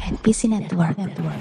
NPC Network.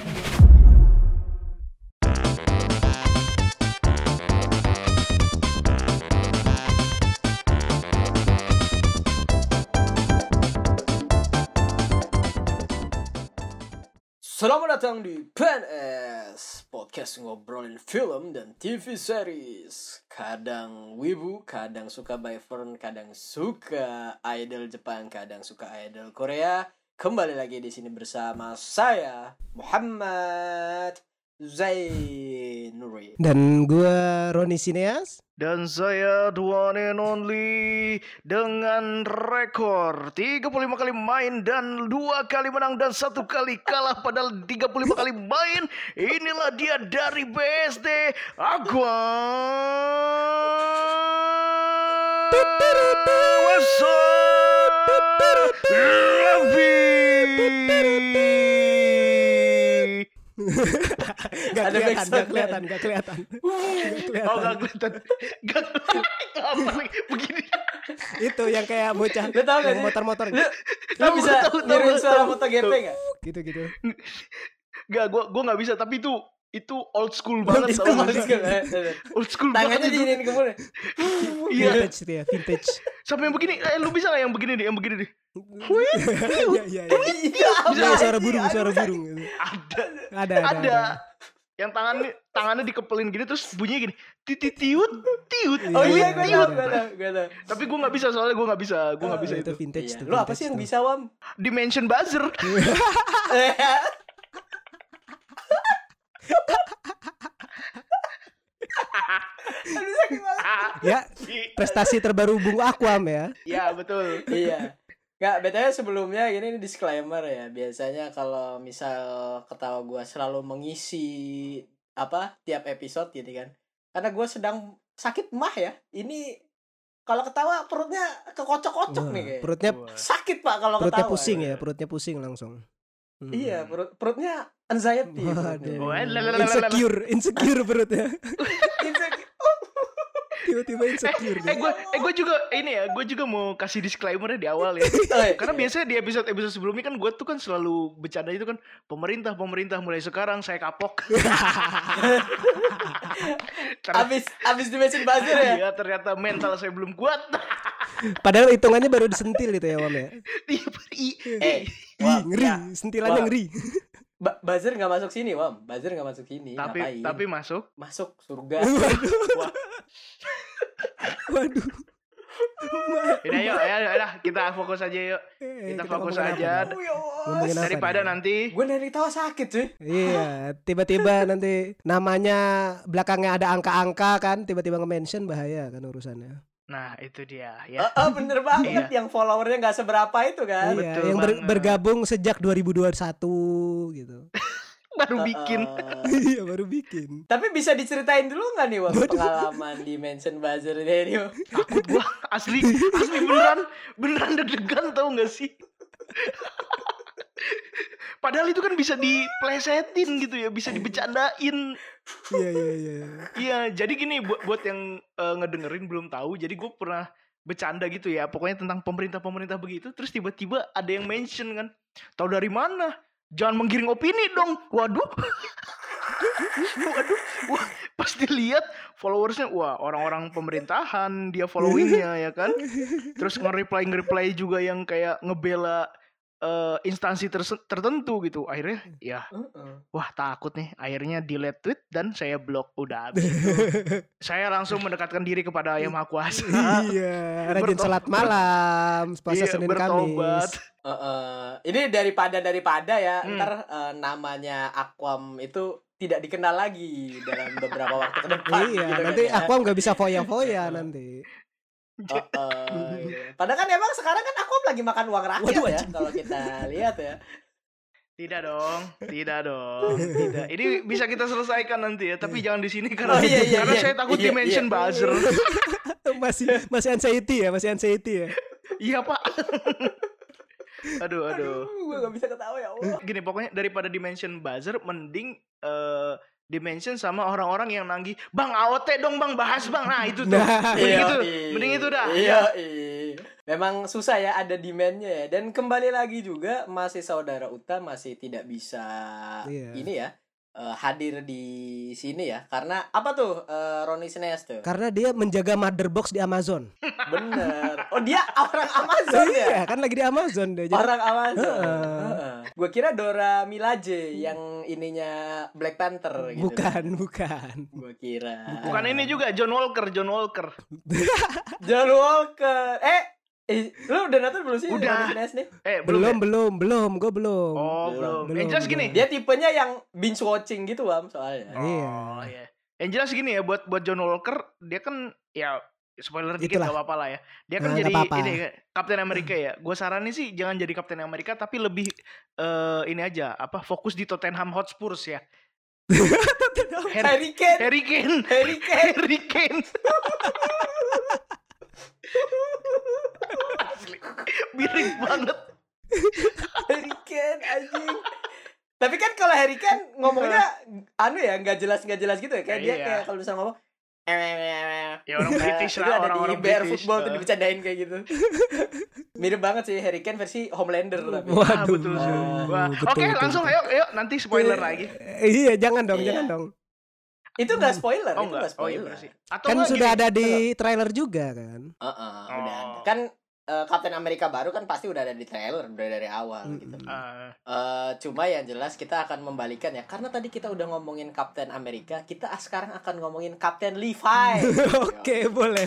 Selamat datang di PNS Podcast ngobrolin film dan TV series. Kadang wibu, kadang suka Byvern, kadang suka idol Jepang, kadang suka idol Korea. Kembali lagi di sini bersama saya Muhammad Zainuri dan gue Roni Sineas. Dan saya the one and only dengan rekor 35 kali main dan 2 kali menang dan 1 kali kalah padahal 35 kali main. Inilah dia dari BSD Aqua. Gak kelihatan. Oh gak kelihatan. Gak kelihatan apa lagi begini. Itu yang kayak bocah. Lu tau gak yang sih? motor-motor. Lu bisa niruin suara MotoGP gak? Gitu. Gak, gue gak bisa. Tapi itu old school banget. Old school banget. Tangannya diinin ke mulut. Iya. Vintage. Sampai yang begini. Lu bisa gak yang begini deh? Iya. Bisa suara burung. Ada. Yang tangannya dikepelin gini terus bunyinya gini. Tiut. Oh iya, gue tau. Tapi gue nggak bisa soalnya gue nggak bisa itu itu. vintage Iya. tuh. Lu apa sih yang bisa, Wam? Dimension buzzer. Ya, prestasi terbaru Bung Aquam ya. Ya betul. Iya. Nggak, BTW sebelumnya ini disclaimer ya. Biasanya kalau misal ketawa gue selalu mengisi tiap episode gitu kan. Karena gue sedang sakit mah ya. Ini kalau ketawa perutnya kekocok-kocok nih kayak. Perutnya Sakit Pak kalau ketawa. perutnya pusing ya, perutnya pusing langsung. Iya, perutnya anxiety. Waduh. Waduh. Insecure perutnya. Tiba-tiba insecure deh. Gue juga mau kasih disclaimer di awal ya. Karena biasanya di episode sebelumnya kan gue tuh kan selalu bercanda itu kan pemerintah mulai sekarang saya kapok. Abis dimension buzzer ya. Iya, ternyata mental saya belum kuat. Padahal hitungannya baru disentil itu ya, Wam ya. Wam, Ngeri, ya. sentilannya Wam. ngeri. Buzzer nggak masuk sini, Wam. Buzzer nggak masuk sini. Tapi masuk surga. Waduh. Udah yuk, kita fokus aja yuk. Kita fokus aja. Ngomongin apa Daripada nih? nanti Gue dari tawa sakit cuy. Iya, tiba-tiba nanti namanya belakangnya ada angka-angka kan, tiba-tiba nge-mention bahaya kan urusannya. nah itu dia ya. Bener banget. Yang followernya nggak seberapa itu kan. Iya, betul yang bergabung sejak 2021 gitu. Baru bikin. Iya, baru bikin. Tapi bisa diceritain dulu nggak nih, Wam, pengalaman di mention buzzer ini? Takut gua asli beneran deg-degan tau gak sih? Padahal itu kan bisa diplesetin gitu ya, bisa dibecandain. Iya. Iya, jadi gini buat yang ngedengerin belum tahu, jadi gue pernah bercanda gitu ya, pokoknya tentang pemerintah begitu, terus tiba-tiba ada yang mention kan, tahu dari mana? Jangan menggiring opini dong. Waduh. Wah, pas dilihat followersnya, wah orang-orang pemerintahan dia followingnya ya kan. Terus nge-reply juga yang kayak ngebela instansi tertentu gitu. Akhirnya ya wah takut nih. Akhirnya delete tweet dan saya blok. Udah habis itu. Saya langsung mendekatkan diri kepada Yang Maha Kuasa. Iya, rajin salat malam, puasa Senin bertobat. Kamis. Ini daripada ya, ntar namanya Aquam itu tidak dikenal lagi dalam beberapa waktu ke depan. Iya, gitu nanti kan, ya. Aquam nggak bisa foya-foya nanti. Iya. Padahal kan emang sekarang kan Aquam lagi makan uang rakyat ya, kalau kita lihat ya. Tidak dong. Ini bisa kita selesaikan nanti ya, tapi jangan di sini karena Iya. saya takut dimension buzzer. masih anxiety ya. Iya Pak. Aduh. Gue gak bisa ketawa ya Allah. Gini pokoknya daripada dimension buzzer, mending dimention sama orang-orang yang nagih, "Bang, AOT dong Bang, bahas Bang." Nah, itu tuh. Nah, Mending itu dah. Iya. Memang susah ya ada demand-nya ya. Dan kembali lagi juga masih saudara Uta masih tidak bisa ini ya. Hadir di sini ya karena apa tuh Roni Sines tuh karena dia menjaga mother box di Amazon. Bener. Oh dia orang Amazon ya? Iya kan lagi di Amazon dia. Orang Amazon. Gue kira Dora Milaje yang ininya Black Panther gitu. Bukan. Gue kira. Bukan ini juga John Walker. John Walker. Lu udah nonton belum sih? Udah. Nih? Belum. Gue belum. Oh, belum. Yang jelas gini. Dia tipenya yang binge watching gitu, Bam, soalnya. Oh, iya. Yang jelas gini ya buat John Walker, dia kan ya spoiler dikit gak apa-apa lah ya. Dia kan jadi ini Captain America ya. Gue saranin sih jangan jadi Captain America tapi lebih ini aja, fokus di Tottenham Hotspur ya. Harry Kane. Miring banget. Harry Kane anjing. Tapi kan kalau Harry Kane ngomongnya nggak jelas gitu ya. Kayak dia kayak kalau misalnya ngomong ya orang British lah, orang BR football tuh dibicarain kayak gitu. Mirip banget sih Harry Kane versi Homelander tapi. Waduh. Betul sih. Oke, langsung ayo nanti spoiler lagi. Iya, jangan dong. Itu nggak spoiler, itu nggak spoiler. Kan sudah ada di trailer juga kan. Udah ada. Kan Captain America baru kan pasti udah ada di trailer udah dari awal gitu. Cuma yang jelas kita akan membalikan ya karena tadi kita udah ngomongin Captain America, kita sekarang akan ngomongin Captain Levi. Oke, boleh.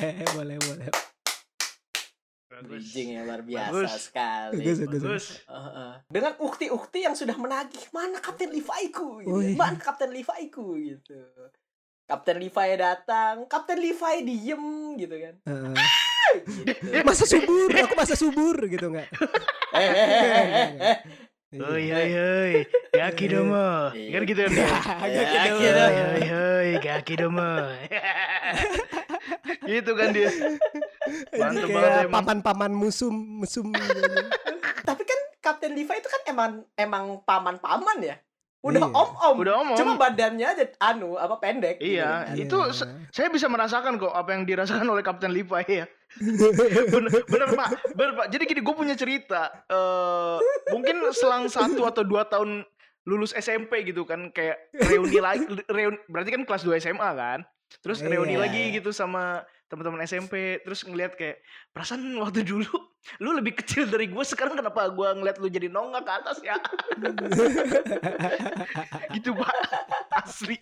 Bridging yang luar biasa sekali. Bagus. Dengan ukti-ukti yang sudah menagih, mana Captain Levi-ku gitu. Mana Captain Levi-ku gitu. Captain Levi datang, Captain Levi diem gitu kan. Gitu. Aku masa subur gitu enggak? Oi, gaki domo. Kan gitu kan. Gaki domo. Gitu kan dia. Mantap banget emang. Paman-paman mesum. Tapi kan Captain Levi itu kan emang paman-paman ya. Udah om. Cuma badannya aja pendek. Iya, gitu kan. Itu saya bisa merasakan kok apa yang dirasakan oleh Captain Levi ya. Bener Pak. Jadi gini, gue punya cerita. Mungkin selang 1 atau 2 tahun lulus SMP gitu kan, kayak reuni lagi. Berarti kan kelas 2 SMA kan. Terus reuni lagi gitu sama teman-teman SMP. Terus ngeliat kayak, perasaan waktu dulu lu lebih kecil dari gue, sekarang kenapa gue ngeliat lu jadi nongak ke atas ya? Gitu Pak, asli.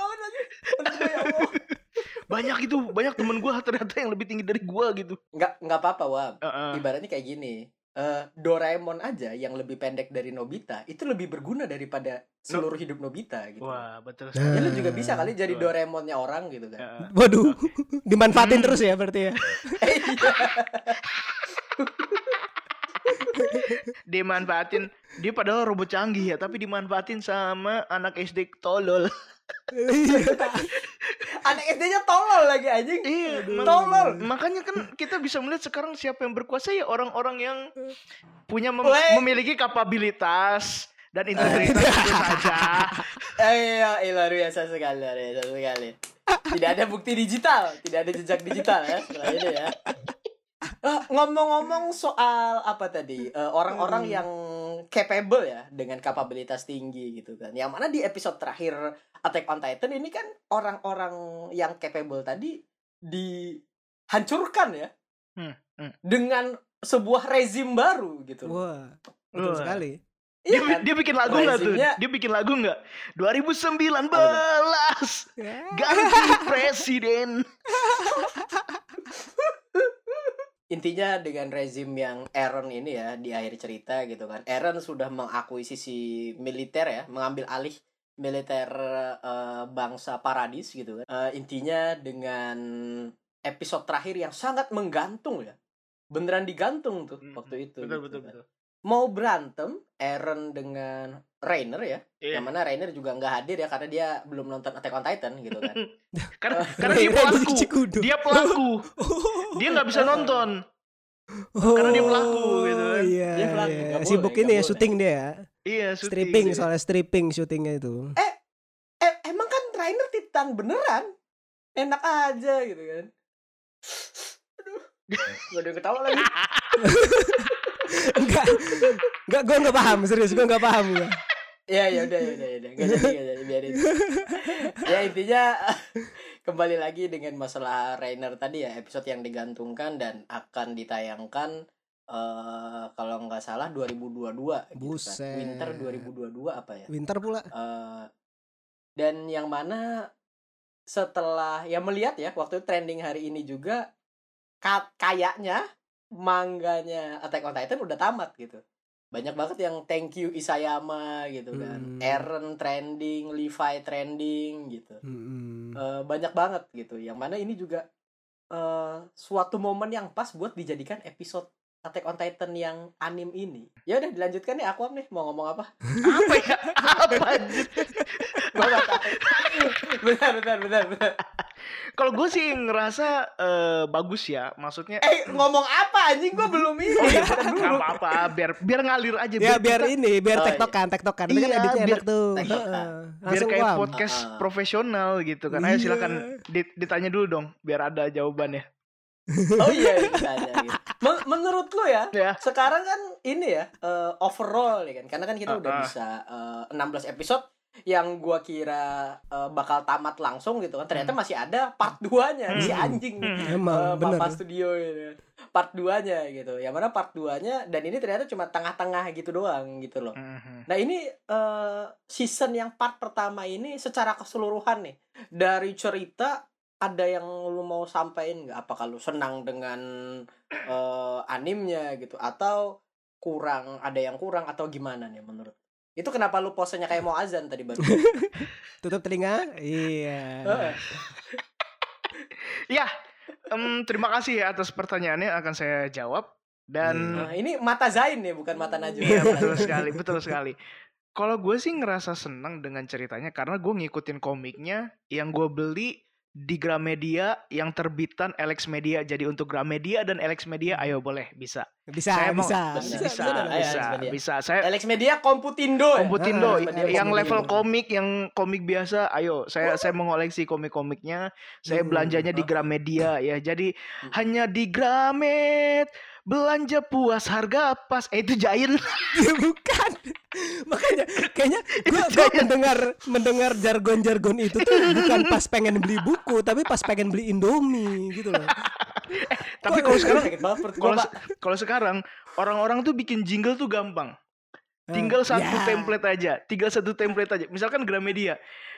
Banyak temen gue ternyata yang lebih tinggi dari gue gitu. Nggak apa-apa Wab. Ibaratnya kayak gini, Doraemon aja yang lebih pendek dari Nobita itu lebih berguna daripada seluruh hidup Nobita gitu. Wah, betul. Ya lu juga bisa kali jadi Doraemonnya orang gitu kan. Waduh, dimanfaatin terus ya berarti ya. Dimanfaatin, dia padahal robot canggih ya, tapi dimanfaatin sama anak SD tolol. Anak SD-nya tolol lagi anjing. Iya, tolol. Makanya kan kita bisa melihat sekarang siapa yang berkuasa ya orang-orang yang punya memiliki kapabilitas dan integritas itu saja. Luar biasa sekali. Tidak ada bukti digital, tidak ada jejak digital ya setelah ini ya. Ngomong-ngomong soal apa tadi, orang-orang yang capable ya dengan kapabilitas tinggi gitu kan. Yang mana di episode terakhir Attack on Titan ini kan orang-orang yang capable tadi dihancurkan ya. Dengan sebuah rezim baru gitu. Wah, betul sekali. Dia bikin lagu nggak tuh? Dia bikin lagu nggak? 2019 ganti presiden. Intinya dengan rezim yang Eren ini ya di akhir cerita gitu kan. Eren sudah mengakuisisi militer ya, mengambil alih militer bangsa Paradis gitu kan. Intinya dengan episode terakhir yang sangat menggantung ya. Beneran digantung tuh waktu itu. Betul. Mau berantem Eren dengan Reiner ya. Yang mana Reiner juga nggak hadir ya karena dia belum nonton Attack on Titan gitu kan. karena dia pelaku. Dia nggak bisa nonton. Karena dia pelaku gitu kan. Iya. Dia pelaku. Sibuk ini ya syuting dia ya. Iya, syuting. Soalnya stripping syutingnya itu. bintang beneran. Enak aja gitu kan. Aduh, gak ada yang ketawa lagi. Enggak, gue nggak paham, serius gue nggak paham gue. Ya udah, gak jadi biarin. Ya intinya kembali lagi dengan masalah Rainer tadi ya, episode yang digantungkan dan akan ditayangkan kalau nggak salah 2022 gitu kan. Winter 2022 apa ya? Winter pula. Dan yang mana setelah ya melihat ya waktu itu trending hari ini juga kayaknya manganya Attack on Titan udah tamat gitu. Banyak banget yang thank you Isayama gitu kan. Eren trending, Levi trending gitu. Banyak banget gitu. Yang mana ini juga suatu momen yang pas buat dijadikan episode Attack on Titan yang anim ini. Ya udah dilanjutkan nih, Aquam nih mau ngomong apa? Apa ya? Apa anjir? Gua enggak tahu. Bentar. Kalau gue sih ngerasa bagus ya, maksudnya. Ngomong apa anjing, gue belum ini. Nggak apa-apa, biar ngalir aja. Ya biar kita... tektokan. Ini kan editnya enak tuh. Biar kayak podcast profesional gitu kan. Ayo silakan ditanya dulu dong, biar ada jawabannya. Oh iya, ditanya gitu. Menurut lo ya, sekarang kan ini ya overall ya kan, karena kan kita udah bisa 16 episode yang gua kira bakal tamat langsung gitu kan, ternyata masih ada part 2-nya si anjing Papa Studio gitu. Part 2-nya gitu. Yang mana part 2-nya dan ini ternyata cuma tengah-tengah gitu doang gitu loh. Nah, ini season yang part pertama ini secara keseluruhan nih, dari cerita ada yang lu mau sampaikan nggak? Apakah lu senang dengan animnya gitu, atau ada yang kurang atau gimana nih menurut? Itu kenapa lu posenya kayak mau azan tadi baru? Tutup telinga? Iya. Ya, terima kasih ya atas pertanyaannya, akan saya jawab. Dan ini mata Zain nih, bukan mata Najwa. Iya, betul sekali. Kalau gue sih ngerasa senang dengan ceritanya karena gue ngikutin komiknya yang gue beli di Gramedia yang terbitan Alex Media. Jadi untuk Gramedia dan Alex Media, ayo boleh bisa. Saya Alex Media Komputindo yang level komik, yang komik biasa. Ayo, saya mengoleksi komik-komiknya. Saya belanjanya di Gramedia ya. Jadi hanya di Gramet belanja puas harga pas. Itu Giant. Bukan. Makanya kayaknya gue mendengar jargon-jargon itu tuh bukan pas pengen beli buku, tapi pas pengen beli Indomie gitu loh. Tapi kalau sekarang orang-orang tuh bikin jingle tuh gampang. Tinggal satu template aja. Misalkan Gramedia.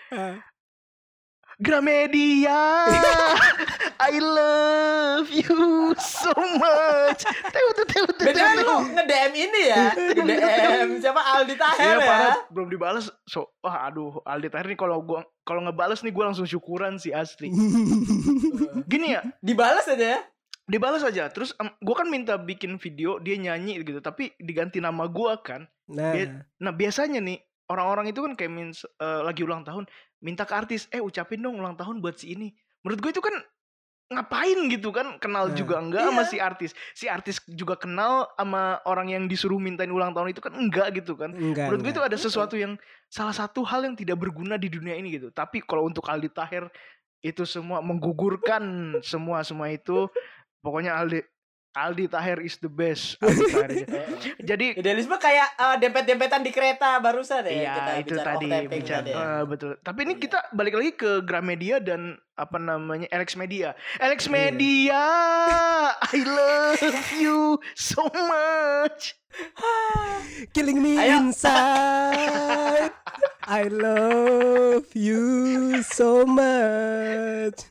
Gramedia, I love you so much. Beneran lu nge-DM ini ya? Nge-DM siapa? Aldi Taher ya? Belum dibalas. Aldi Taher nih kalau ngebales nih gue langsung syukuran sih asli. Gini ya, dibalas aja ya? Dibalas aja. Terus gue kan minta bikin video dia nyanyi gitu, tapi diganti nama gue kan. Nah biasanya nih orang-orang itu kan kayak lagi ulang tahun, minta ke artis, ucapin dong ulang tahun buat si ini. Menurut gue itu kan ngapain gitu kan, kenal juga enggak sama si artis. Si artis juga kenal sama orang yang disuruh mintain ulang tahun itu kan enggak gitu kan. Menurut gue itu ada sesuatu yang, salah satu hal yang tidak berguna di dunia ini gitu. Tapi kalau untuk Aldi Taher itu semua menggugurkan semua itu. Pokoknya Aldi Taher is the best. Jadi idealisme kayak dempet-dempetan di kereta barusan ya. Iya, itu tadi bicara. Betul. Tapi ini kita balik lagi ke Gramedia dan Alex Media. Alex Media, I love you so much. Killing me inside. I love you so much.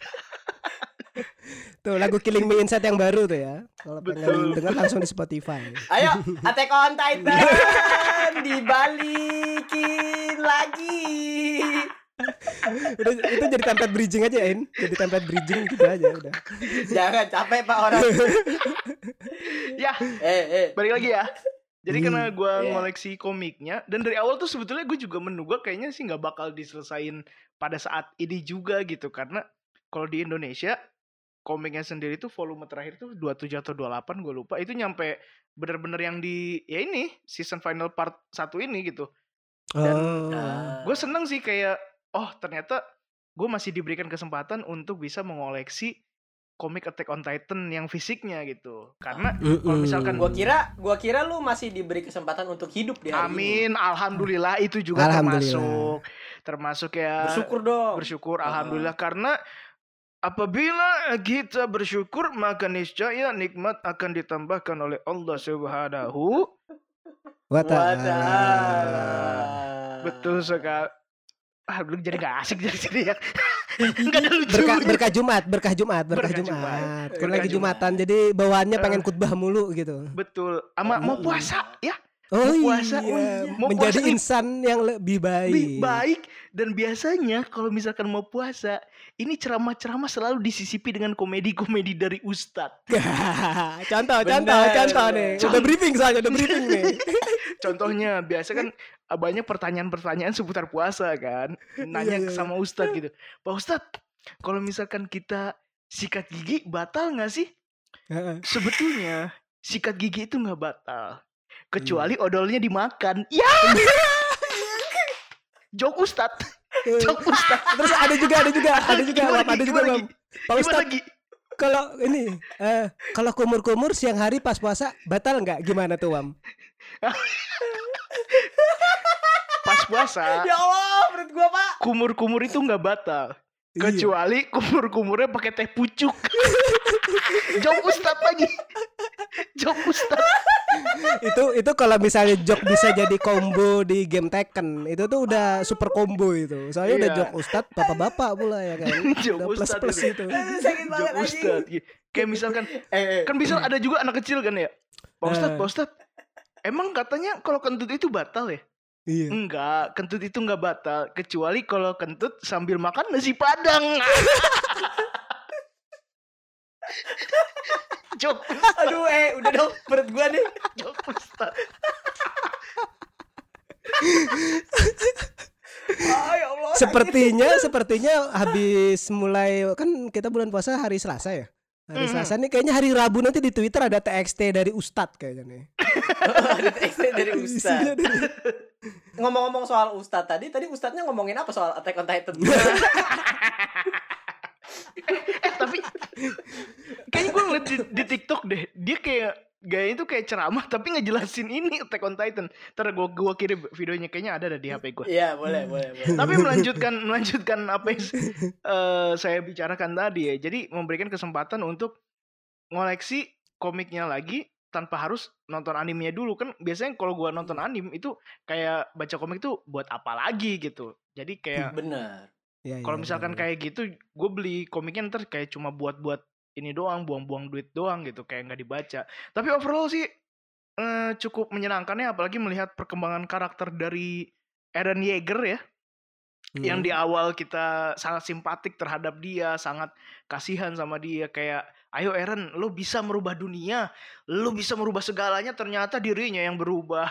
Tuh lagu Killing Me Inside yang baru tuh ya. Kalau pengen dengar langsung di Spotify. Ayo, Attack on Titan dibalikin lagi. Itu jadi template bridging aja ya, jadi template bridging gitu aja udah. Jangan capek Pak orang. Ya, balik lagi ya. Jadi karena gue ngoleksi komiknya, dan dari awal tuh sebetulnya gue juga menduga kayaknya sih nggak bakal diselesain pada saat ini juga gitu, karena kalau di Indonesia komiknya sendiri tuh volume terakhir tuh 27 atau 28 gue lupa, itu nyampe bener-bener yang di ini season final part 1 ini gitu. Dan gue seneng sih kayak ternyata gue masih diberikan kesempatan untuk bisa mengoleksi komik Attack on Titan yang fisiknya gitu. Karena kalau misalkan Gua kira lu masih diberi kesempatan untuk hidup di hari ini. amin, alhamdulillah itu juga Alhamdulillah. termasuk ya Bersyukur dong. bersyukur alhamdulillah karena apabila kita bersyukur maka niscaya nikmat akan ditambahkan oleh Allah Subhanahu Wa ta'ala. Wadalah. betul sekali. Lu jadi gak asik jadi ya. Enggak ada lucu. Berkah Jumat. Berkah Jumat. Kan lagi Jumatan, jadi bawaannya pengen khutbah mulu gitu. Betul. Ama mau puasa ya. Oh Mau puasa. iya, Mau menjadi puasa nih. insan yang lebih baik. Baik dan biasanya kalau misalkan mau puasa ini ceramah-ceramah selalu disisipi dengan komedi-komedi dari ustadz. contoh nih. Contoh. Udah briefing nih. Contohnya biasa kan banyak pertanyaan-pertanyaan seputar puasa kan. Nanya Iya. sama ustadz gitu. Pak Ustadz, kalau misalkan kita sikat gigi batal nggak sih? Sebetulnya sikat gigi itu nggak batal. Kecuali odolnya dimakan. Ya. Jok Ustadz. Jok Ustadz. Terus ada juga Gimana Pak lagi? Pak Gimana Ustadz, lagi? kalau ini kalau kumur-kumur siang hari pas puasa batal nggak? Gimana tuh, Wam? Pas puasa Ya Allah, perut gua, Pak. kumur-kumur itu nggak batal. Iya. Kecuali kumur-kumurnya pakai teh pucuk. Jok Ustadz lagi. Jok Ustadz. itu kalau misalnya jok bisa jadi combo di game Tekken, itu tuh udah super combo itu. Soalnya udah Iya. jok Ustadz bapak-bapak pula ya kan. Jok Udah Ustadz plus itu. itu. Sakit Jok banget anjing. Ustadz. Kayak misalkan kan bisa ada juga anak kecil kan ya. Pak Ustadz. Emang katanya kalau kentut itu batal ya? Iya. Enggak, kentut itu enggak batal kecuali kalau kentut sambil makan nasi padang. Jok, Aduh, udah dong perut gua nih. jok Ustadz. Ya Allah. Sepertinya habis mulai kan kita bulan puasa hari Selasa ya. Hari Selasa nih kayaknya hari Rabu nanti di Twitter ada TXT dari Ustadz kayaknya nih. Ada teks dari Isinya Ustadz. dari- Ngomong-ngomong soal Ustadz tadi Ustadznya ngomongin apa soal Attack on Titan? Tapi kayaknya gue ngeliat di TikTok deh, dia kayak gaya itu kayak ceramah tapi ngejelasin ini Attack on Titan. Ntar gue kirim videonya, kayaknya ada di HP gue. Iya, boleh. Tapi melanjutkan apa yang saya bicarakan tadi ya. Jadi memberikan kesempatan untuk ngoleksi komiknya lagi tanpa harus nonton animenya dulu. Kan biasanya kalau gua nonton anim itu kayak baca komik tuh buat apa lagi gitu. Jadi kayak Benar. Iya, kalau misalkan kayak gitu gue beli komiknya ntar kayak cuma buat ini doang, buang-buang duit doang gitu, kayak nggak dibaca. Tapi overall sih cukup menyenangkan ya, apalagi melihat perkembangan karakter dari Eren Yeager ya. Yang di awal kita sangat simpatik terhadap dia, sangat kasihan sama dia, kayak ayo Eren, lo bisa merubah dunia, lo bisa merubah segalanya, ternyata dirinya yang berubah.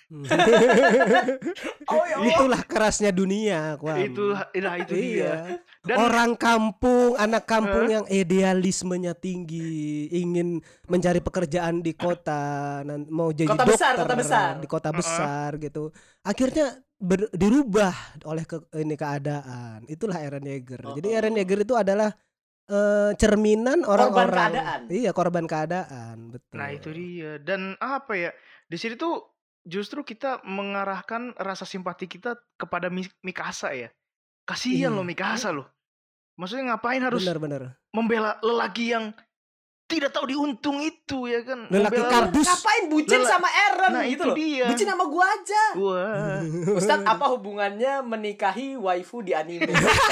Oh ya Allah. Itulah kerasnya dunia, Wam. Itu dia. Dan Orang kampung, anak kampung yang idealismenya tinggi, ingin mencari pekerjaan di kota, mau jadi Kota dokter besar. di kota besar gitu. Akhirnya dirubah oleh keadaan. Itulah Eren Yeager. Jadi Eren Yeager itu adalah cerminan orang-orang. Korban keadaan. Iya, korban keadaan, betul. nah itu dia. Dan apa ya? Di sini tuh justru kita mengarahkan rasa simpati kita kepada Mikasa ya. Kasihan Iya. loh Mikasa loh. Maksudnya ngapain harus Benar. membela lelaki yang tidak tahu diuntung itu ya kan? Lelaki Membela- kardus. Ngapain bucin sama Eren Nah, gitu itu loh. dia. Bucin sama gua aja. Wah. Ustadz, apa hubungannya menikahi waifu di anime?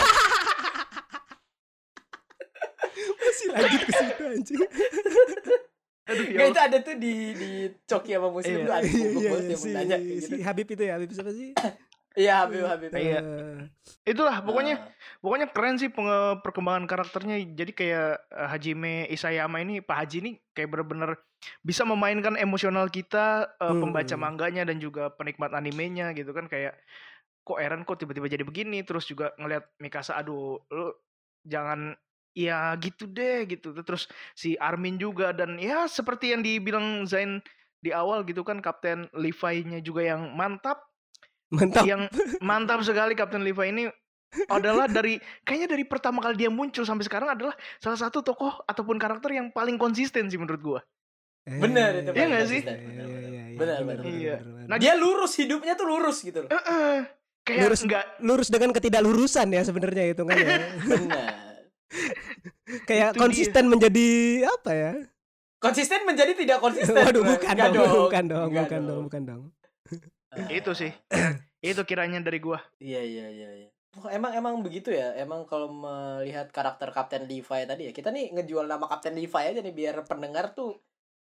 Masih lanjut ke situ anjing. Aduh ya Gak, itu Allah. ada tuh di Coki sama Muslim Iya. tuh ada Iya, buku yang si, nanya kayak gitu. si Habib itu ya, Habib siapa sih? Iya, Habib. Iya. Itulah pokoknya Nah, pokoknya keren sih perkembangan karakternya. Jadi kayak Hajime Isayama ini, Pak Haji ini kayak bener-bener bisa memainkan emosional kita, pembaca mangganya dan juga penikmat animenya gitu kan. Kayak kok Eren kok tiba-tiba jadi begini. Terus juga ngelihat Mikasa, aduh lu jangan ya gitu deh gitu. Terus si Armin juga, dan ya seperti yang dibilang Zain di awal gitu kan, Kapten Levi-nya juga yang mantap. Mantap. Yang mantap sekali Kapten Levi ini adalah kayaknya dari pertama kali dia muncul sampai sekarang adalah salah satu tokoh ataupun karakter yang paling konsisten sih menurut gua. Bener itu. Iya nggak sih? Bener. Iya. Nah, dia lurus, hidupnya tuh lurus gitu loh. Kayak lurus dengan ketidaklurusan ya sebenarnya hitungannya. Bener. Kayak Itu konsisten menjadi apa ya? Konsisten menjadi tidak konsisten. Waduh, Enggak bukan Enggak dong. itu sih. Itu kiranya dari gua. Iya. Oh, emang begitu ya. Emang kalau melihat karakter Kapten Levi tadi ya, kita nih ngejual nama Kapten Levi aja nih biar pendengar tuh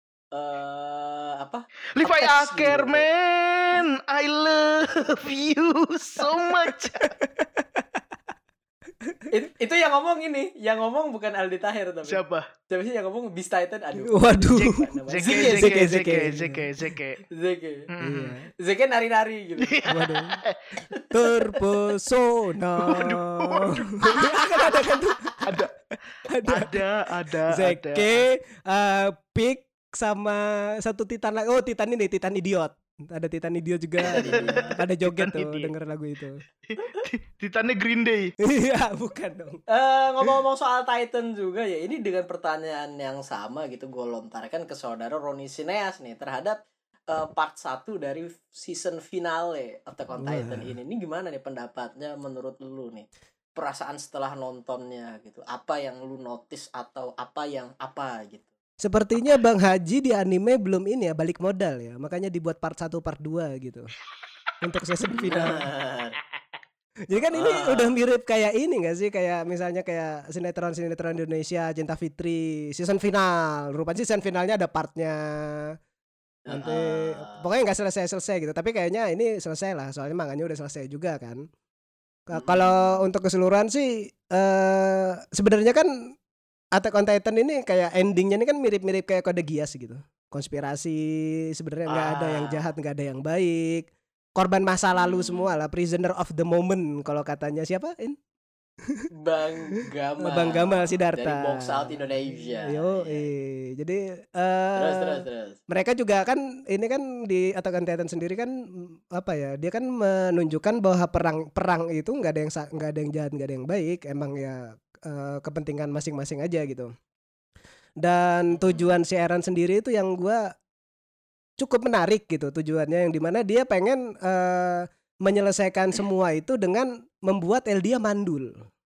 apa? Levi attach gitu. Ackerman, I love you so much. Itu yang ngomong ini, yang ngomong bukan Aldi Tahir tapi. Siapa sih yang ngomong Beast Titan? Aduh. Waduh. Zeke. Zeke nari-nari gitu. Waduh. Terpesona. Ada. Zeke, Pig sama satu Titan lagi. Oh, Titan ini, Titan Idiot. Ada Titan Idiot juga. Ada joget tuh denger lagu itu. Titannya Green Day. Iya, bukan dong. Ngomong-ngomong soal Titan juga ya, ini dengan pertanyaan yang sama gitu gue lontarkan ke saudara Roni Sineas nih terhadap part 1 dari season finale Attack on Titan ini. Ini gimana nih pendapatnya menurut lu nih? Perasaan setelah nontonnya gitu. Apa yang lu notice atau apa gitu? Sepertinya Bang Haji di anime belum ini ya, balik modal ya. Makanya dibuat part 1 part 2 gitu. Untuk season final. Jadi kan ini udah mirip kayak ini gak sih? Kayak misalnya kayak sinetron Indonesia Cinta Fitri season final. Rupanya season finalnya ada partnya. Nanti pokoknya gak selesai gitu. Tapi kayaknya ini selesai lah. Soalnya manganya udah selesai juga kan. Kalau untuk keseluruhan sih sebenarnya kan Attack on Titan ini kayak endingnya ini kan mirip-mirip kayak Kode Geass gitu. Konspirasi sebenarnya nggak ada yang jahat, nggak ada yang baik. Korban masa lalu semua lah, prisoner of the moment kalau katanya siapa? Bang Gamal Siddhartha dari Box Out Indonesia. Jadi terus. Mereka juga kan ini kan di Attack on Titan sendiri kan apa ya? Dia kan menunjukkan bahwa perang itu nggak ada yang jahat, nggak ada yang baik. Emang ya kepentingan masing-masing aja gitu. Dan tujuan si Eren sendiri itu yang gue cukup menarik gitu tujuannya, yang dimana dia pengen menyelesaikan semua itu dengan membuat Eldia mandul.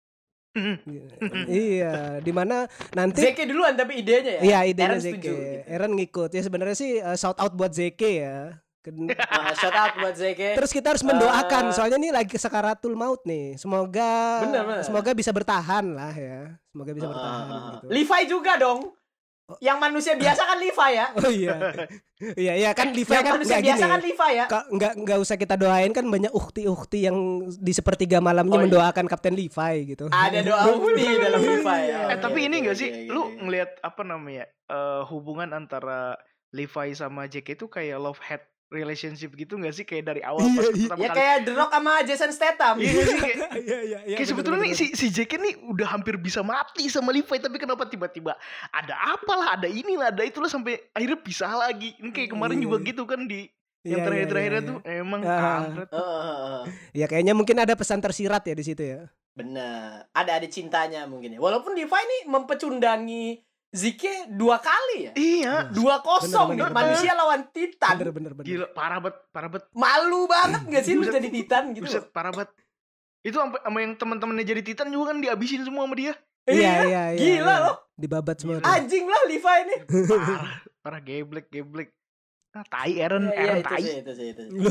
Iya, dimana nanti Zeke duluan tapi idenya ya. Iya, idenya Eren Zeke. setuju, gitu. Eren ngikut. Ya sebenarnya sih shout out buat Zeke ya. Shout out buat Zeke. Terus kita harus mendoakan soalnya ini lagi sakaratul maut nih. Semoga semoga bisa bertahan lah ya. Semoga bisa bertahan gitu. Levi juga dong. Yang manusia biasa kan Levi ya. Oh iya. Iya kan Levi yang kan manusia biasa kan Levi ya. Enggak usah kita doain, kan banyak ukti yang di sepertiga malamnya mendoakan Kapten Levi gitu. Ada doa ukti dalam Levi ya. Tapi ini enggak sih lu ngelihat apa namanya? Hubungan antara Levi sama Jake itu kayak love hate relationship gitu gak sih, kayak dari awal pas pertama ya kali. kayak The Rock sama Jason Statham. Iya sih kayak, kayak sebetulnya nih si Jake nih udah hampir bisa mati sama Levi, tapi kenapa tiba-tiba ada apalah, ada inilah, ada itulah, sampai akhirnya pisah lagi. Ini kayak kemarin juga gitu kan di yang terakhir-terakhirnya tuh emang kampret. Ya kayaknya mungkin ada pesan tersirat ya di situ ya. Bener, ada cintanya mungkin ya. Walaupun Levi ini mempecundangi Zeke 2 kali ya. Iya. 2-0 nih, manusia lawan Titan. Bener. Gila, parah banget. Malu banget gak sih lu jadi Titan gitu? Buset, parah banget. Itu sama yang teman-temannya jadi Titan juga kan dihabisin semua sama dia. Iya. Gila loh. Dibabat semua. Anjing lah Levi ini. Parah geblek. Nah, tai Eren tai. Itu sih.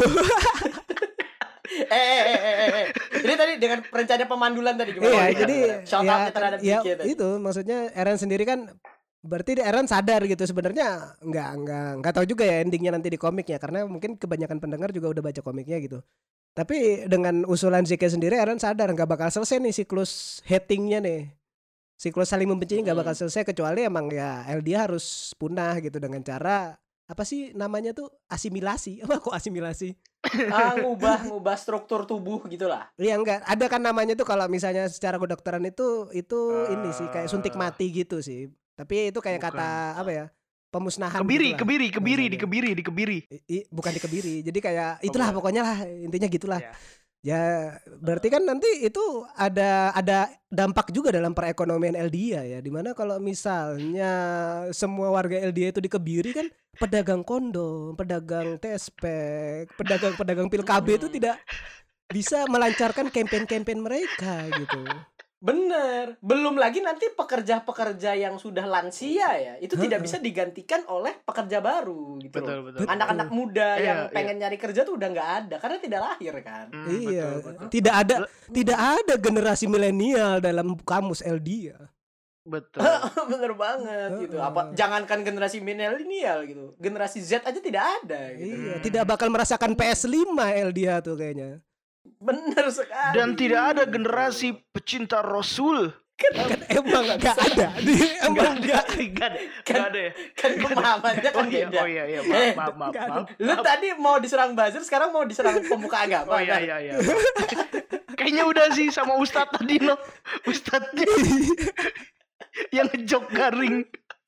Ini tadi dengan perencanaan pemandulan tadi gimana? Iya, jadi shout out terhadap Zeke tadi. Itu maksudnya Eren sendiri kan berarti Eren sadar gitu sebenarnya nggak tahu juga ya endingnya nanti di komiknya, karena mungkin kebanyakan pendengar juga udah baca komiknya gitu. Tapi dengan usulan Zeke sendiri, Eren sadar nggak bakal selesai nih siklus hatingnya nih. Siklus saling membencinya nggak bakal selesai kecuali emang ya Eldia harus punah gitu dengan cara apa sih namanya tuh, asimilasi. Apa kok asimilasi? Ngubah struktur tubuh gitulah. Iya, enggak, ada kan namanya tuh kalau misalnya secara kedokteran itu ini sih kayak suntik mati gitu sih. Tapi itu kayak kata apa ya? Pemusnahan. Dikebiri. Bukan dikebiri. Jadi kayak itulah pokoknya lah, intinya gitulah. Ya, berarti kan nanti itu ada dampak juga dalam perekonomian LDIA ya. Dimana kalau misalnya semua warga LDIA itu dikebiri kan, pedagang kondom, pedagang tespek, pedagang pil KB itu tidak bisa melancarkan kampanye mereka gitu. Bener. Belum lagi nanti pekerja-pekerja yang sudah lansia ya, itu tidak bisa digantikan oleh pekerja baru gitu. Betul. Anak-anak muda Iya, yang pengen nyari kerja tuh udah nggak ada karena tidak lahir kan. Iya, betul. tidak ada generasi milenial dalam kamus LDIA. Betul. Bener banget gitu. Apa jangankan generasi milenial gitu, generasi Z aja tidak ada gitu. Iya, tidak bakal merasakan PS5 LDIA tuh kayaknya. Bener sekali. Dan tidak ada generasi pecinta Rasul. Kan emang gak ada. Emang gak ada ya. Kan pemahamannya kan beda. Oh iya, maaf. Lu tadi mau diserang buzzer, sekarang mau diserang pemuka agama. Oh iya. Kayaknya udah sih sama Ustadz tadi loh. Ustadznya yang ngejok garing.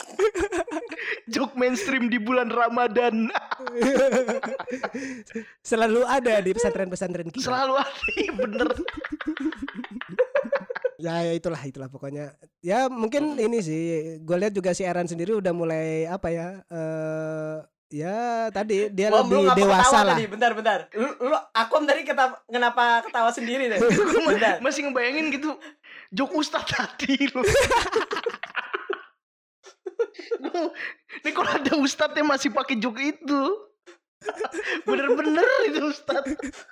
Jok mainstream di bulan Ramadan. Selalu ada di pesantren-pesantren kita. Selalu ada, bener. Ya itulah pokoknya. Ya mungkin ini sih, gue lihat juga si Aaron sendiri udah mulai apa ya? Ya tadi dia lebih dewasa lah. Tadi, bentar. Lu Akom tadi kenapa ketawa sendiri deh? Bentar. Masih ngebayangin gitu jok Ustadz tadi loh. Ini kalau ada Ustadz yang masih pakai jok itu, bener-bener itu Ustadz.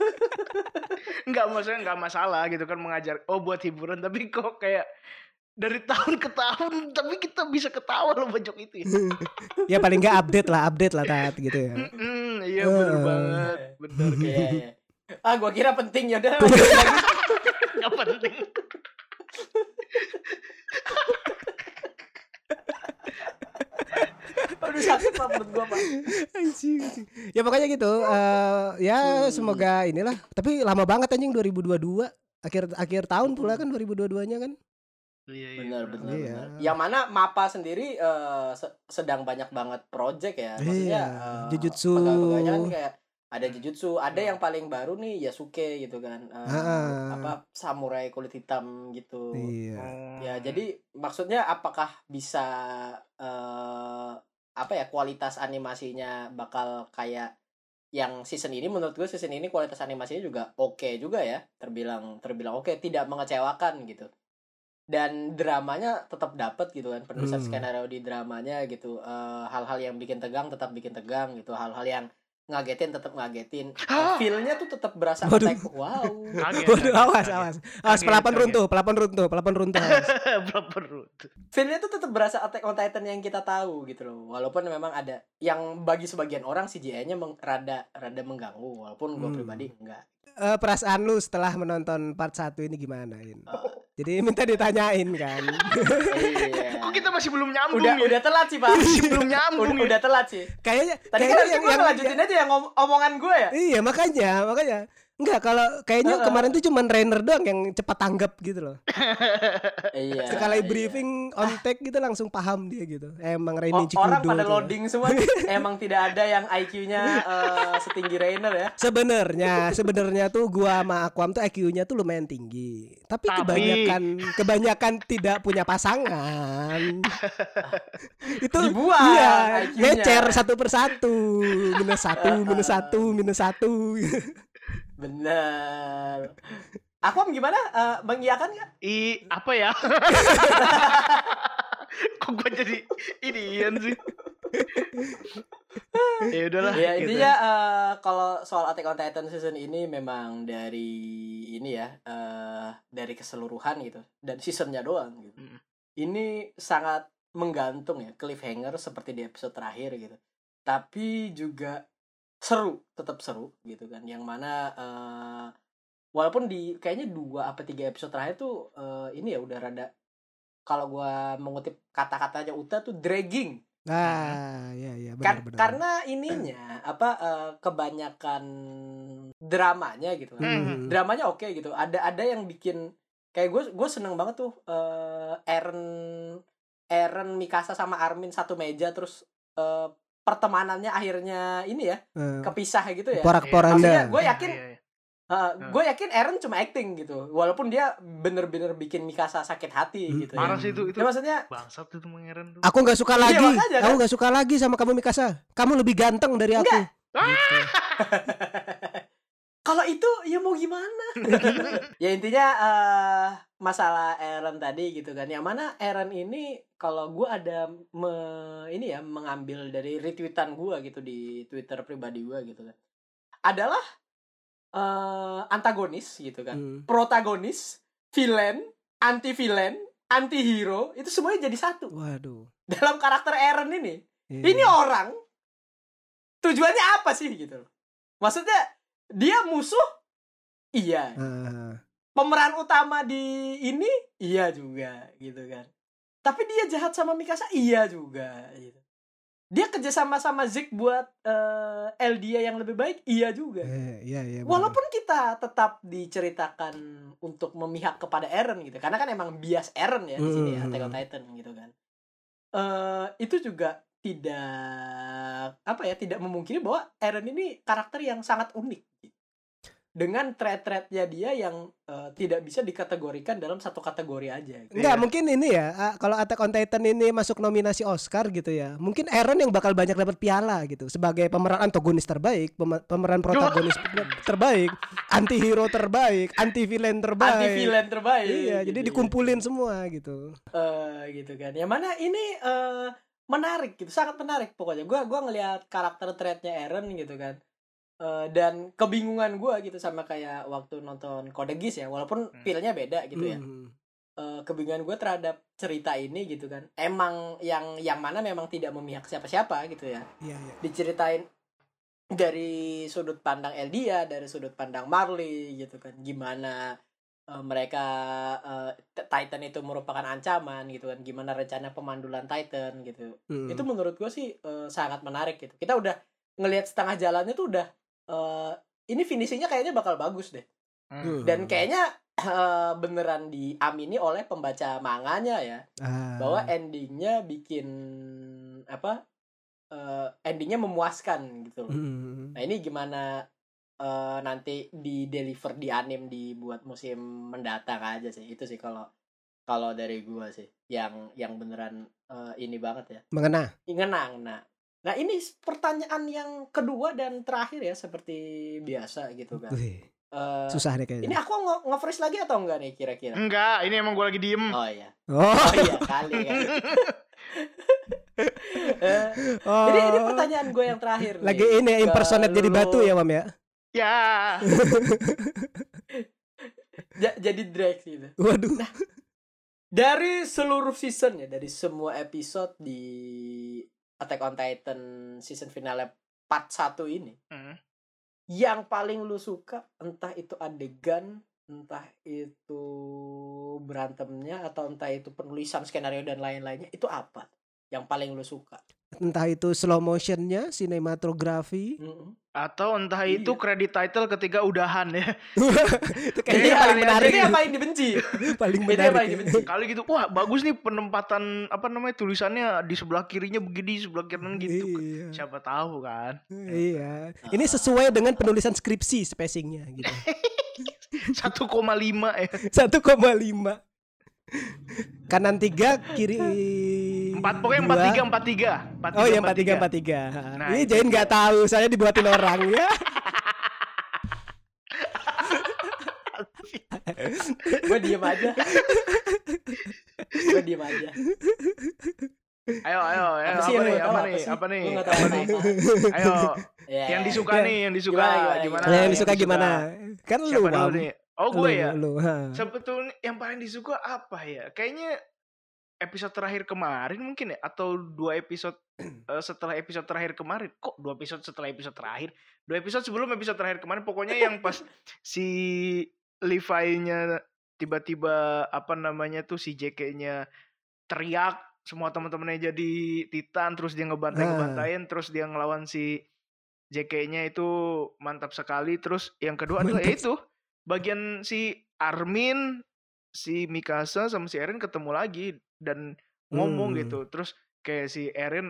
Nggak masalah gitu kan mengajar. Oh buat hiburan, tapi kok kayak dari tahun ke tahun, tapi kita bisa ketawa loh jok itu ya. Ya paling nggak update lah Tat gitu ya. Iya bener banget, bener kayak. Gua kira penting ya udah. Nggak penting. Aduh sakit pak menurut gua pak. Anjing. Ya pokoknya gitu. Ya semoga inilah. Tapi lama banget anjing 2022. Akhir tahun pula kan 2022-nya kan. Iya. Benar. Yang mana MAPA sendiri sedang banyak banget project ya. Maksudnya Jujutsu. Pegawai-pegawainya kan kayak ada Jujutsu, ada yang paling baru nih Yasuke gitu kan. Samurai kulit hitam gitu. Iya. Ya jadi maksudnya apakah bisa kualitas animasinya bakal kayak yang season ini? Menurut gue season ini kualitas animasinya juga oke juga ya, terbilang oke, tidak mengecewakan gitu. Dan dramanya tetap dapat gitu kan, penulisan skenario di dramanya gitu, hal-hal yang bikin tegang tetap bikin tegang gitu, hal-hal yang ngagetin tetap ngagetin, feel-nya tuh tetap berasa attack. Wow. Awas. Pelapon runtuh. Feel-nya tuh tetap berasa Attack on Titan yang kita tahu gitu loh. Walaupun memang ada yang bagi sebagian orang CGI-nya rada mengganggu, walaupun gue pribadi enggak. Perasaan lu setelah menonton part 1 ini gimana, In? Jadi minta ditanyain kan. Iya. Kok kita masih belum nyambung udah telat sih, Pak. Masih belum nyambung. Udah telat sih. Kayaknya yang lanjutin aja yang omongan gue ya. Iya, makanya. Enggak, kalau kayaknya kemarin tuh cuman Rainer doang yang cepat tanggap gitu loh. Iya. Sekali briefing on take gitu langsung paham dia gitu. Emang Rainer Cikudo. Orang pada loading semua. Emang tidak ada yang IQ-nya setinggi Rainer ya. Sebenarnya tuh gua sama Aquam tuh IQ-nya tuh lumayan tinggi. Tapi kebanyakan tidak punya pasangan. Itu dibuang iya, IQ-nya. ngecer satu persatu. minus satu. Benar. Akom gimana? Mengiyakan nggak? Apa ya? Kok gue jadi inian sih? Ya udahlah. Ya intinya kalau soal Attack on Titan season ini memang dari ini ya, dari keseluruhan gitu dan seasonnya doang gitu. Ini sangat menggantung ya, cliffhanger seperti di episode terakhir gitu. Tapi juga tetap seru gitu kan, yang mana walaupun di kayaknya 2 apa 3 episode terakhir tuh ini ya udah rada, kalau gua mengutip kata-katanya Uta tuh dragging. Iya benar. Karena ininya kebanyakan dramanya gitu kan. Dramanya oke gitu. Ada yang bikin kayak gue seneng banget tuh Eren Mikasa sama Armin satu meja terus pertemanannya akhirnya ini ya kepisah gitu ya. Porak-poranda. Maksudnya gue yakin Gue yakin Eren cuma acting gitu, walaupun dia bener-bener bikin Mikasa sakit hati gitu. Parah sih itu. Ya, maksudnya bangsat itu Eren tuh. Aku nggak suka lagi. makanya, Aku nggak suka lagi sama kamu Mikasa. Kamu lebih ganteng dari aku. Gitu. Kalau itu ya mau gimana? Ya intinya masalah Eren tadi gitu kan. Yang mana Eren ini kalau gue ada mengambil dari retweetan gue gitu di Twitter pribadi gue gitu kan. Adalah antagonis gitu kan. Protagonis, villain, anti-villain, anti-hero itu semuanya jadi satu. Waduh. Dalam karakter Eren ini. Ini orang tujuannya apa sih gitu loh. Maksudnya dia musuh? Iya. Pemeran utama di ini? Iya juga gitu kan. Tapi dia jahat sama Mikasa? Iya juga gitu. Dia kerja sama Zeke buat Eldia yang lebih baik? Iya juga. Iya, walaupun kita tetap diceritakan untuk memihak kepada Eren gitu. Karena kan emang bias Eren ya di sini ya, Attack on Titan gitu kan. Itu juga tidak memungkini bahwa Eren ini karakter yang sangat unik gitu. Dengan trait-traitnya dia yang tidak bisa dikategorikan dalam satu kategori aja gitu. Enggak, mungkin ini ya, kalau Attack on Titan ini masuk nominasi Oscar gitu ya, mungkin Eren yang bakal banyak dapat piala gitu sebagai pemeran antagonis terbaik, pemeran protagonis terbaik, anti-hero terbaik, anti-villain terbaik. Iya, gitu, jadi dikumpulin semua gitu. Gitu kan. Yang mana ini menarik gitu, sangat menarik pokoknya. Gua ngelihat karakter trait-nya Eren gitu kan. Dan kebingungan gue gitu sama kayak waktu nonton Code Geass ya, walaupun feel-nya beda gitu ya. Kebingungan gue terhadap cerita ini gitu kan, emang yang mana memang tidak memihak siapa-siapa gitu ya. Diceritain dari sudut pandang Eldia, dari sudut pandang Marley gitu kan, gimana mereka Titan itu merupakan ancaman gitu kan, gimana rencana pemandulan Titan gitu. Itu menurut gue sih sangat menarik gitu. Kita udah ngelihat setengah jalannya tuh udah ini finishingnya kayaknya bakal bagus deh. Dan kayaknya beneran diamini oleh pembaca manganya ya, bahwa endingnya bikin endingnya memuaskan gitu. Nah ini gimana nanti di deliver di anime dibuat musim mendatang aja sih. Itu sih kalau dari gua sih yang beneran ini banget ya, ngena. Nah ini pertanyaan yang kedua dan terakhir ya, seperti biasa gitu kan. Susah deh kayaknya. Ini aku nge-freeze lagi atau enggak nih kira-kira? Enggak, ini emang gue lagi diem. Oh iya. Oh iya kali kan. Ini pertanyaan gue yang terakhir nih. Lagi ini impersonate jadi batu ya Mam ya? Ya. Jadi Drake gitu. Waduh. Nah, dari seluruh season ya, dari semua episode di Attack on Titan season finale part 1 ini, yang paling lu suka, entah itu adegan, entah itu berantemnya, atau entah itu penulisan skenario dan lain-lainnya, itu apa yang paling lu suka? Entah itu slow motionnya, sinematografi, atau entah itu credit title ketika udahan ya. Itu kayaknya paling menarik. Itu yang paling dibenci. Paling menarik. Kali gitu, wah bagus nih penempatan tulisannya di sebelah kirinya begini, sebelah kanan gitu. Iya. Siapa tahu kan. Iya. Ini sesuai dengan penulisan skripsi spacingnya gitu. 1,5 ya. 1,5. Kanan 3, kiri 4, pokoknya 43. Oh ya 43. Nah, ini Jain nggak tahu, saya dibuatin orang ya. Gue diem aja. Ayo, apa nih? Ayo, yang disuka nih, gimana? Yang disuka gimana? Kan lu dulu nih. Oh gue ya. Sebetulnya yang paling disuka apa ya? Kayaknya episode terakhir kemarin mungkin ya, atau 2 episode setelah episode terakhir kemarin. Kok 2 episode setelah episode terakhir? 2 episode sebelum episode terakhir kemarin. Pokoknya yang pas si Levi-nya tiba-tiba si JK-nya teriak, semua teman-temannya jadi Titan, terus dia ngebantai-ngebantain, terus dia ngelawan si JK-nya itu mantap sekali. Terus yang kedua adalah itu bagian si Armin, si Mikasa sama si Eren ketemu lagi dan ngomong gitu. Terus kayak si Eren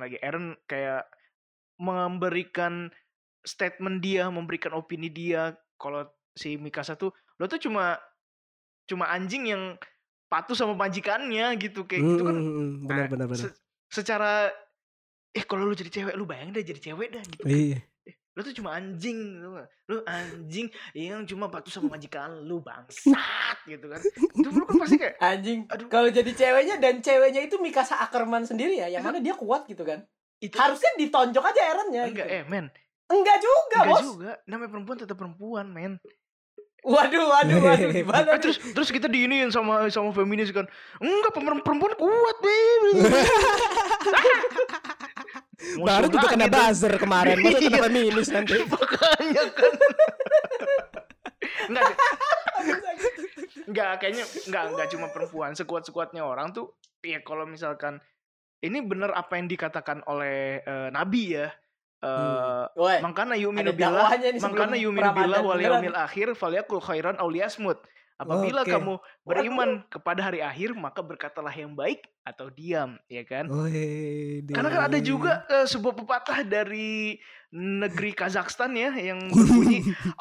kayak memberikan statement dia, memberikan opini dia kalau si Mikasa tuh lo tuh cuma anjing yang patuh sama majikannya gitu kayak gitu kan. Benar. Secara kalau lu jadi cewek, lu bayangin deh jadi cewek dah gitu. Iya. Lu tuh cuma anjing, lu anjing yang cuma patuh sama majikan lu, bangsat gitu kan. Itu lu kan pasti kayak anjing. Aduh. Kalau jadi ceweknya dan ceweknya itu Mikasa Ackerman sendiri ya, yang mana dia kuat gitu kan. itu Harusnya ditonjok aja Erennya. enggak gitu. men. Enggak juga, Enggak Bos. juga. Namanya perempuan tetap perempuan, men. Waduh, gimana? Terus kita diiniin sama feminis kan. Enggak, perempuan kuat, baby. Baru juga kena buzzer kemarin. Masa kena feminis nanti. Makanya kan. Kayaknya enggak cuma perempuan, sekuat-sekuatnya orang tuh ya kalau misalkan ini benar apa yang dikatakan oleh Nabi ya. Mangkana yu'minu billah wal yaumil akhir falyakul khairan aw liyasmut. Apabila kamu beriman kepada hari akhir, maka berkatalah yang baik atau diam, ya kan? Karena kan ada juga sebuah pepatah dari negeri Kazakhstan ya yang berbunyi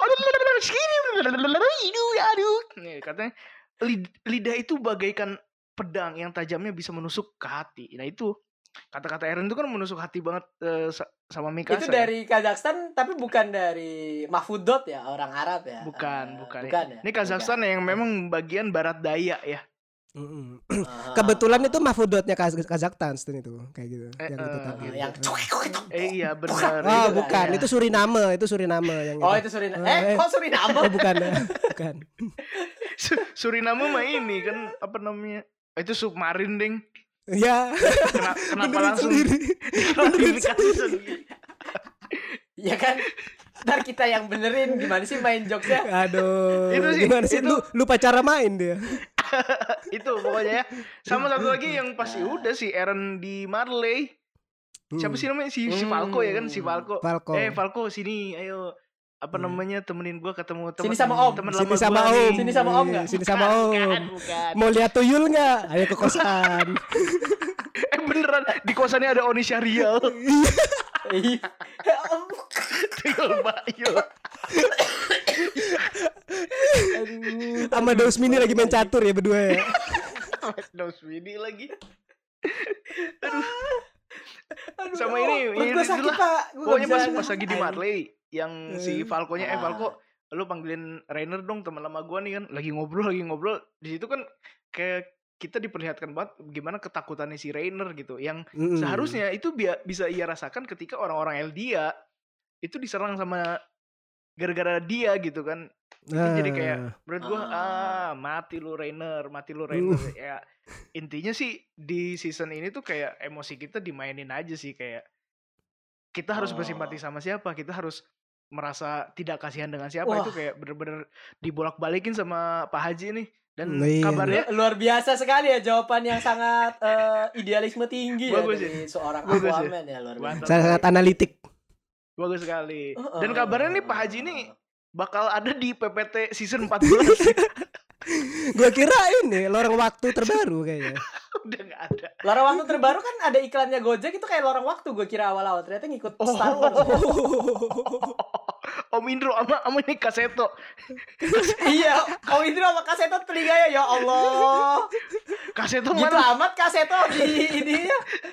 katanya lidah itu bagaikan pedang yang tajamnya bisa menusuk ke hati. Nah itu kata-kata Eren itu kan menusuk hati banget sama Mikasa. Itu dari Kazakhstan tapi bukan dari Mahfudot ya, orang Arab ya. Bukan ya? Ini Kazakhstan yang memang bagian barat daya ya. Kebetulan itu Mahfudotnya Kazakhstan itu kayak gitu. Yang itu tadi. Iya benar. Bukan, itu Suriname yang itu. Itu Suriname. Kok Suriname? Bukan. Suriname mah ini kan apa namanya? Itu submarin, ding. Ya. Kenapa langsung klarifikasi sendiri? Ya kan, ntar kita yang benerin gimana sih main jokesnya. Aduh, gimana sih lupa cara main dia. Itu pokoknya ya. Sama satu lagi yang pasti udah si Eren di Marley. Siapa sih namanya? Si Falco ya kan, si Falco. Falco sini, ayo. Apa namanya, temenin gue ketemu temen. Sini sama Om. Sini sama Om. Sini sama Om enggak? Sini sama Om. Bukan. Mau lihat tuyul enggak? Ayo ke kosan. Beneran di kosannya ada Oni Syarial. Iya. Tuyul Bayu. Sama Daus Mini lagi main catur ya berdua ya. Daus Mini lagi. Aduh, sama ini pokoknya pas lagi di Marley yang si Falco-nya Falco, lu panggilin Rainer dong, teman lama gua nih kan, lagi ngobrol di situ kan kayak kita diperlihatkan banget gimana ketakutannya si Rainer gitu, yang seharusnya itu bisa ia rasakan ketika orang-orang Eldia itu diserang sama gara-gara dia gitu kan. Jadi kayak menurut gua mati lu Rainer ya. Intinya sih di season ini tuh kayak emosi kita dimainin aja sih, kayak kita harus bersimpati sama siapa, kita harus merasa tidak kasihan dengan siapa. Itu kayak bener-bener dibolak-balikin sama Pak Haji nih. Dan kabarnya luar biasa sekali ya, jawaban yang sangat idealisme tinggi dari seorang Aquaman ya, luar biasa. Sangat analitik. Bagus sekali. Dan kabarnya nih Pak Haji nih bakal ada di PPT season 14. Gua kira ini lorong waktu terbaru kayaknya. Udah gak ada. Lorong waktu terbaru kan ada iklannya Gojek, itu kayak lorong waktu, gue kira awal-awal, ternyata ngikut Star Wars. Om Indro sama ini Kaseto. Iya, Om Indro sama Kaseto telinganya, ya Allah. Kaseto gitu mana? amat Kaseto di ini.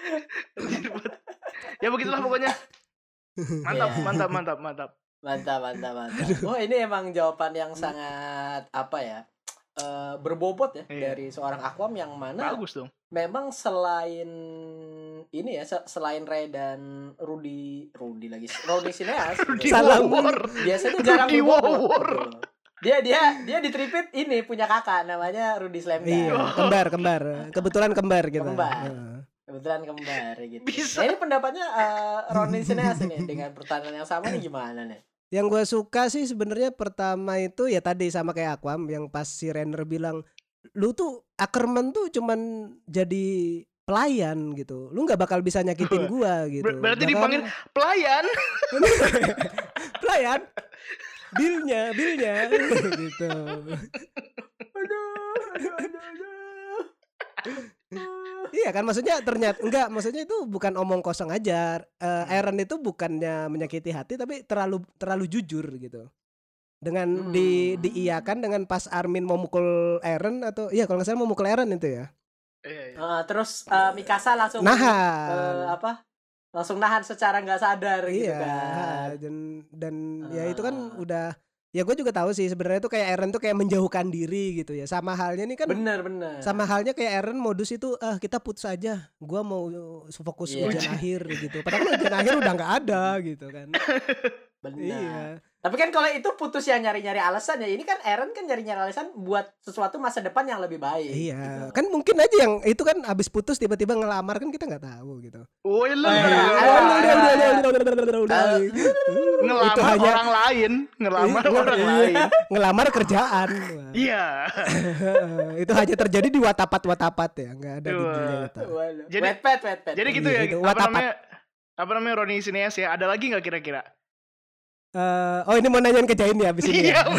Ya begitulah pokoknya. Mantap. Oh, ini emang jawaban yang sangat apa ya? Berbobot ya, dari seorang Aquam yang mana bagus dong. Memang selain ini ya, selain Ray dan Rudy Sineas biasanya jarang berbobot. Dia ditripit ini punya kakak namanya Rudy Slemda. Iya, kembar. Kebetulan kembar gitu. Kebetulan kembar gitu. Nah, ini pendapatnya Rudy Sineas ini dengan pertanyaan yang sama nih gimana nih? Yang gue suka sih sebenarnya pertama itu ya tadi sama kayak Aquam, yang pas si Rainer bilang lu tuh Ackerman tuh cuman jadi pelayan gitu, lu nggak bakal bisa nyakitin gua gitu. Berarti dipanggil pelayan. Pelayan bilnya gitu. Iya kan, maksudnya ternyata maksudnya itu bukan omong kosong aja. Eren itu bukannya menyakiti hati tapi terlalu jujur gitu. dengan diiyakan dengan pas Armin mau mukul Eren atau iya kalau nggak salah mau mukul Eren itu ya. Terus Mikasa langsung nahan langsung nahan secara nggak sadar gitu iya, kan. dan ya itu kan udah ya gue juga tahu sih sebenarnya tuh kayak Eren tuh kayak menjauhkan diri gitu ya. Sama halnya nih kan. Bener. Sama halnya kayak Eren modus itu kita putus aja. Gua mau fokus ujian akhir gitu. Padahal ujian akhir udah nggak ada gitu kan. Benar. Iya. Tapi kan kalau itu putus ya nyari-nyari alasan ya. Ini kan Eren kan nyari-nyari alasan buat sesuatu masa depan yang lebih baik. Iya. Gitu. Kan mungkin aja yang itu kan abis putus tiba-tiba ngelamar kan kita nggak tahu gitu. Oh ngelamar orang lain, ngelamar kerjaan. Iya. Itu hanya terjadi di watapat ya, nggak ada di dunia nyata. Jadi wetpad. Jadi gitu ya. Apa namanya Roni Sineas ya? Ada lagi nggak kira-kira? Oh ini mau nanyain ke Jain ya abis ini ya?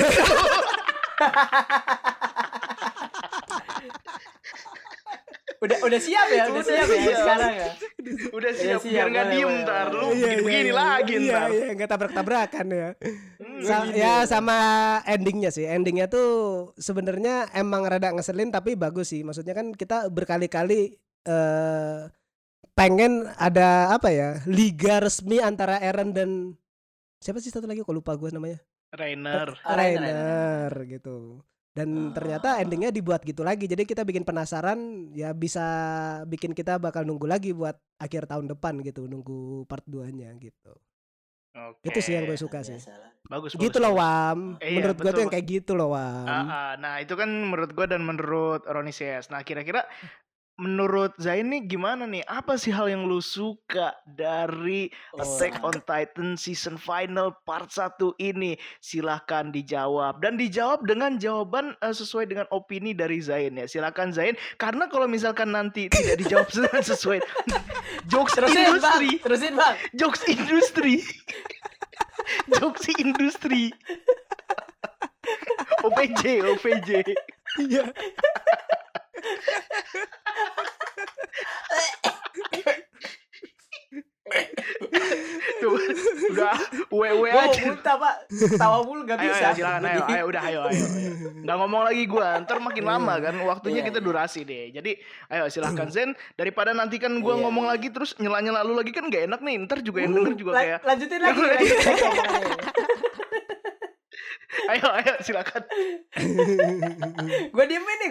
Udah siap ya sekarang ya. Udah siap biar nggak diem ntar lu begini lagi ntar. Iya nggak tabrak-tabrakan ya. Sama endingnya sih. Endingnya tuh sebenarnya emang rada ngeselin tapi bagus sih. Maksudnya kan kita berkali-kali pengen ada apa ya liga resmi antara Eren dan siapa sih satu lagi kok lupa gue namanya Rainer gitu. Dan ternyata endingnya dibuat gitu lagi. Jadi kita bikin penasaran ya bisa bikin kita bakal nunggu lagi buat akhir tahun depan gitu. Nunggu part 2-nya gitu. Oke. Itu sih yang gue suka sih. Bagus. Gitu loh Wam. Menurut gue tuh yang kayak gitu loh Wam. Nah itu kan menurut gue dan menurut Roni CS. Nah kira-kira menurut Zain nih gimana nih? Apa sih hal yang lu suka dari Attack on Titan season final part 1 ini? Silahkan dijawab. Dan dijawab dengan jawaban sesuai dengan opini dari Zain ya. Silahkan Zain. Karena kalau misalkan nanti tidak dijawab sesuai jokes industri. Terusin bang. Jokes industri. Jokes industri. OPJ. Iya. Tuh, udah wewe aja. Muntah pak, tawa mulu gak bisa. Ayo, udah ayo. Nggak ngomong lagi gua, ntar makin lama kan, waktunya kita durasi deh. Jadi, ayo silahkan Zen. Daripada nanti kan gua ngomong lagi terus nyela lu lagi kan gak enak nih. Ntar juga yang denger juga kayak. Lanjutin lagi. Ayo silakan. Gue diemin.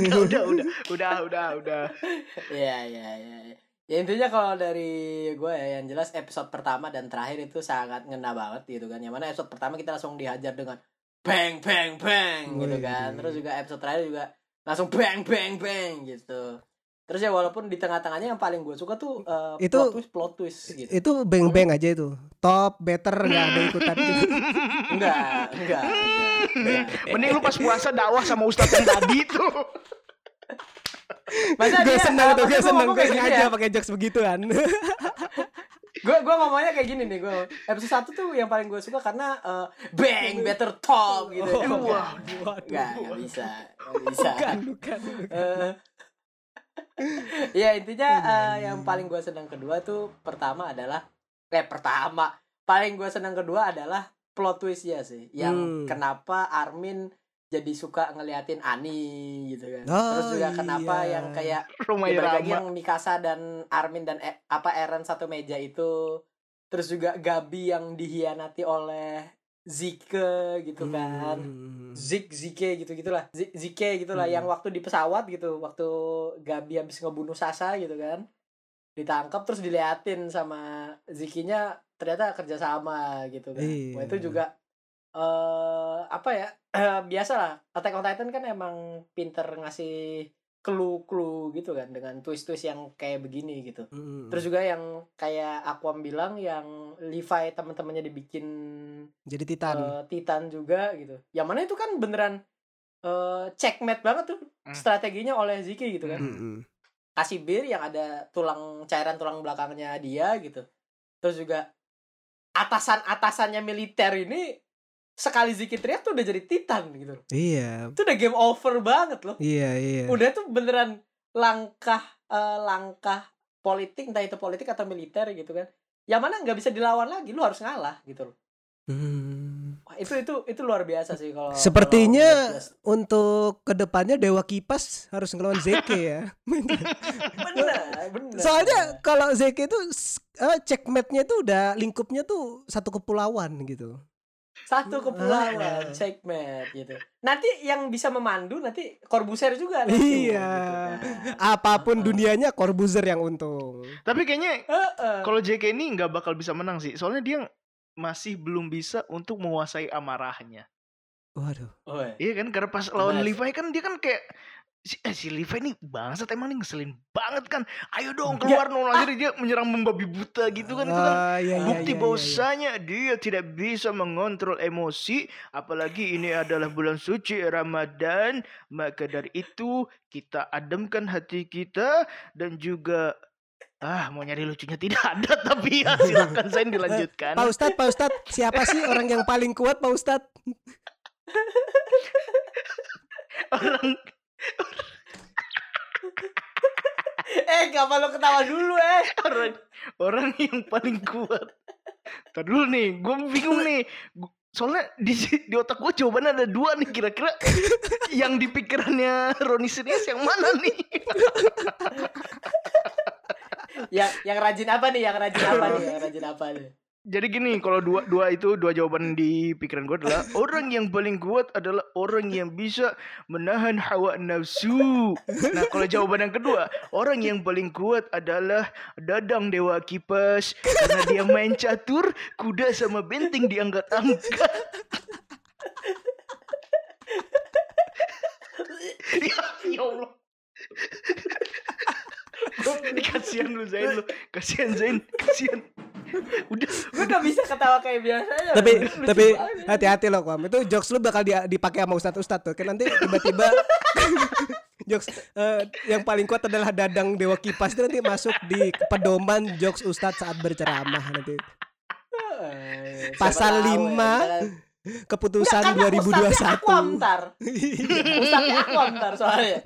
Udah. Iya. Ya intinya kalau dari gue ya yang jelas episode pertama dan terakhir itu sangat ngena banget gitu kan. Yang mana episode pertama kita langsung dihajar dengan bang gitu kan. Terus juga episode terakhir juga langsung bang gitu. Terus ya walaupun di tengah-tengahnya yang paling gue suka tuh plot twist gitu. Itu bang aja itu. Top, better nggak ada ikutan gitu. Enggak. Mending lu pas puasa dakwah sama ustadz yang tadi tuh. Gue seneng gue sengaja pakai jokes begituan. Gue ngomongnya kayak gini nih, gue episode 1 tuh yang paling gue suka karena bang better top gitu. Nggak bisa. Bukan. Ya intinya yang paling gue senang kedua tuh paling gue senang kedua adalah plot twistnya sih, yang kenapa Armin jadi suka ngeliatin Ani gitu kan. Terus juga kenapa yang kayak lagi yang Mikasa dan Armin dan Eren satu meja itu. Terus juga Gabi yang dihianati oleh Zeke gitu kan. Zike gitulah yang waktu di pesawat gitu, waktu Gabi habis ngebunuh Sasa gitu kan. Ditangkap terus diliatin sama Ziki-nya ternyata kerjasama gitu kan. Wah itu juga biasalah Attack on Titan kan emang pinter ngasih clue gitu kan dengan twist yang kayak begini gitu. Terus juga yang kayak Aquam bilang yang Levi teman-temannya dibikin jadi Titan juga gitu. Yang mana itu kan beneran checkmate banget tuh strateginya oleh Ziki gitu kan. Kasih bir yang ada cairan tulang belakangnya dia gitu. Terus juga atasannya militer ini sekali Ziki teriak tuh udah jadi Titan gitu. Iya. Itu udah game over banget loh. Iya. Udah tuh beneran langkah politik, entah itu politik atau militer gitu kan. Yang mana nggak bisa dilawan lagi, lu harus ngalah gitu loh. Wah, itu luar biasa sih kalau Sepertinya kalau untuk kedepannya Dewa Kipas harus ngelawan Zeke ya. benar. Soalnya kalau Zeke itu checkmate-nya itu udah lingkupnya tuh satu kepulauan gitu. Satu kepulauan checkmate gitu. Nanti yang bisa memandu nanti Corbuzier juga nanti. Iya. Apapun dunianya Corbuzier yang untung. Tapi kayaknya kalau JK ini nggak bakal bisa menang sih. Soalnya dia masih belum bisa untuk menguasai amarahnya. Waduh. Iya kan, karena pas lawan Levi kan dia kan kayak si Levi nih bangsat emang nih ngeselin banget kan. Ayo dong keluar dong, akhirnya dia menyerang membabi buta gitu kan. Itu kan bukti bahwasanya dia tidak bisa mengontrol emosi, apalagi ini adalah bulan suci Ramadan. Maka dari itu kita ademkan hati kita dan juga mau nyari lucunya tidak ada, tapi ya silakan Zain dilanjutkan. Pak Ustadz, siapa sih orang yang paling kuat Pak Ustadz? Gak perlu ketawa dulu Orang yang paling kuat. Ntar dulu nih, gue bingung nih. Soalnya di otak gue jawabannya ada 2 nih, kira-kira yang di pikirannya Roni Sinias yang mana nih? yang rajin apa nih? Jadi gini, kalau dua jawaban di pikiran gue adalah orang yang paling kuat adalah orang yang bisa menahan hawa nafsu. Nah, kalau jawaban yang kedua, orang yang paling kuat adalah Dadang Dewa Kipas karena dia main catur, kuda sama benteng diangkat-angkat. Ya Allah. Kasihan lu Zain lu. Kasihan Zain. Udah, gue gak bisa ketawa kayak biasanya. Tapi hati-hati loh Kwam. Itu jokes lu bakal dipakai sama ustadz tuh. Kan nanti tiba-tiba jokes yang paling kuat adalah Dadang Dewa Kipas itu nanti masuk di pedoman jokes ustadz saat berceramah nanti. Pasal 5 keputusan 2021. Ustadznya aku ntar soalnya.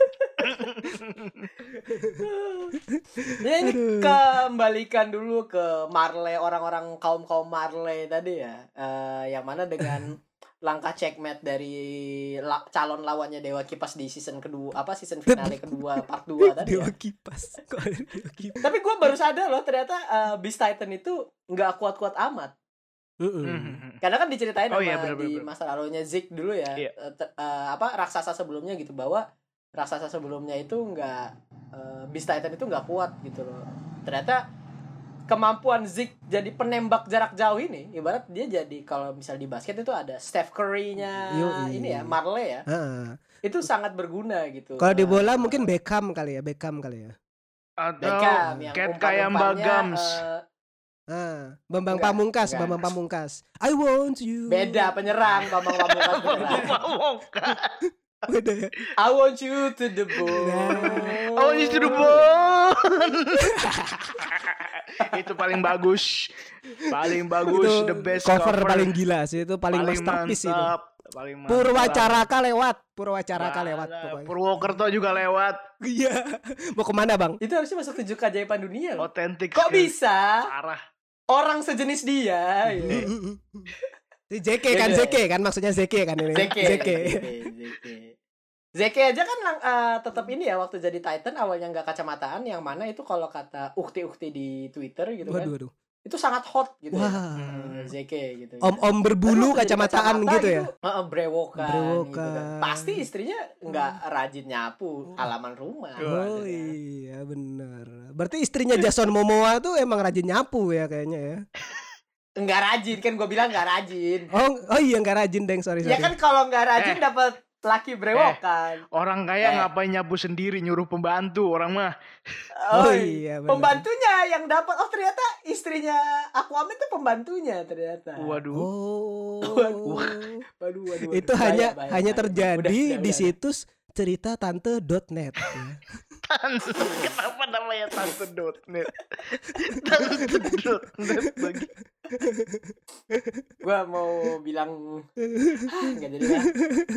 Ya ini kembalikan dulu ke Marley, orang-orang kaum Marley tadi ya, yang mana dengan langkah checkmate dari calon lawannya Dewa Kipas di season finale kedua part 2 tadi. Dewa Kipas. Tapi gue baru sadar loh ternyata Beast Titan itu nggak kuat-kuat amat. Karena kan diceritain di masa lalunya Zeke dulu ya, raksasa sebelumnya gitu, bahwa raksasa sebelumnya itu nggak Beast Titan itu nggak kuat gitu loh. Ternyata kemampuan Zeke jadi penembak jarak jauh ini, ibarat dia jadi kalau misal di basket itu ada Steph Curry-nya ini ya, Marley ya. Itu sangat berguna gitu. Kalau di bola mungkin Beckham kali ya. Atau Beckham yang kayak Mbak Gams. Bambang Pamungkas. I want you. Beda penyerang Bambang Pamungkas. Beda ya. I want you to the bone. Itu paling bagus, itu the best cover paling gila sih, itu paling masterpiece itu. Purwacaraka lewat pokoknya. Purwokerto juga lewat. Iya. Mau kemana bang? Itu harusnya masuk 7 keajaiban dunia loh. Otentik. Kok bisa? Parah. Orang sejenis dia. Si Zeke kan maksudnya Zeke kan ini. Zeke aja kan tetap ini ya, waktu jadi Titan awalnya nggak kacamataan, yang mana itu kalau kata ukti di Twitter gitu kan. Waduh. Itu sangat hot gitu. Wah. Zeke gitu. Om berbulu kacamataan gitu ya. Brewokan gitu kan. Pasti istrinya nggak rajin nyapu halaman rumah. Oh iya benar. Berarti istrinya Jason Momoa tuh emang rajin nyapu ya kayaknya ya. Enggak rajin kan, gue bilang enggak rajin. Oh iya enggak rajin deng, sorry. Ya kan kalau enggak rajin dapat laki brewokan. Orang kaya ngapain nyapu sendiri, nyuruh pembantu orang mah. Oh iya benar. Pembantunya yang dapat. Oh ternyata istrinya Aquaman itu pembantunya ternyata. Waduh. Itu hanya terjadi di situs ceritantante.net ya. Kenapa namanya tante.net? Tante.net lagi. Gua mau bilang enggak jadi lah.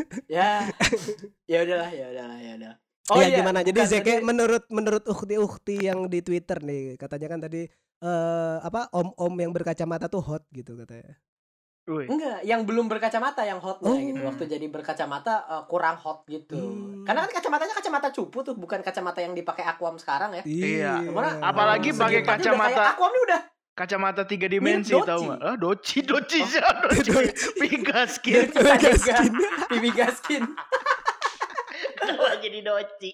Ya udahlah. Oh ya, gimana? Jadi Zeke menurut ukti yang di Twitter nih, katanya kan tadi om-om yang berkacamata tuh hot gitu katanya. Wih. Enggak, yang belum berkacamata yang hotnya gitu. Waktu jadi berkacamata kurang hot gitu. Karena kan kacamatanya kacamata cupu tuh, bukan kacamata yang dipakai Aquam sekarang ya. Iya. Gimana? Apalagi pakai Segi empatnya udah kayak kacamata Aquam nih udah. kacamata 3 dimensi Mirip tahu Doci. nggak? Doci siapa? Pigaskin. Pipi Gaskin. Kenapa jadi Doci?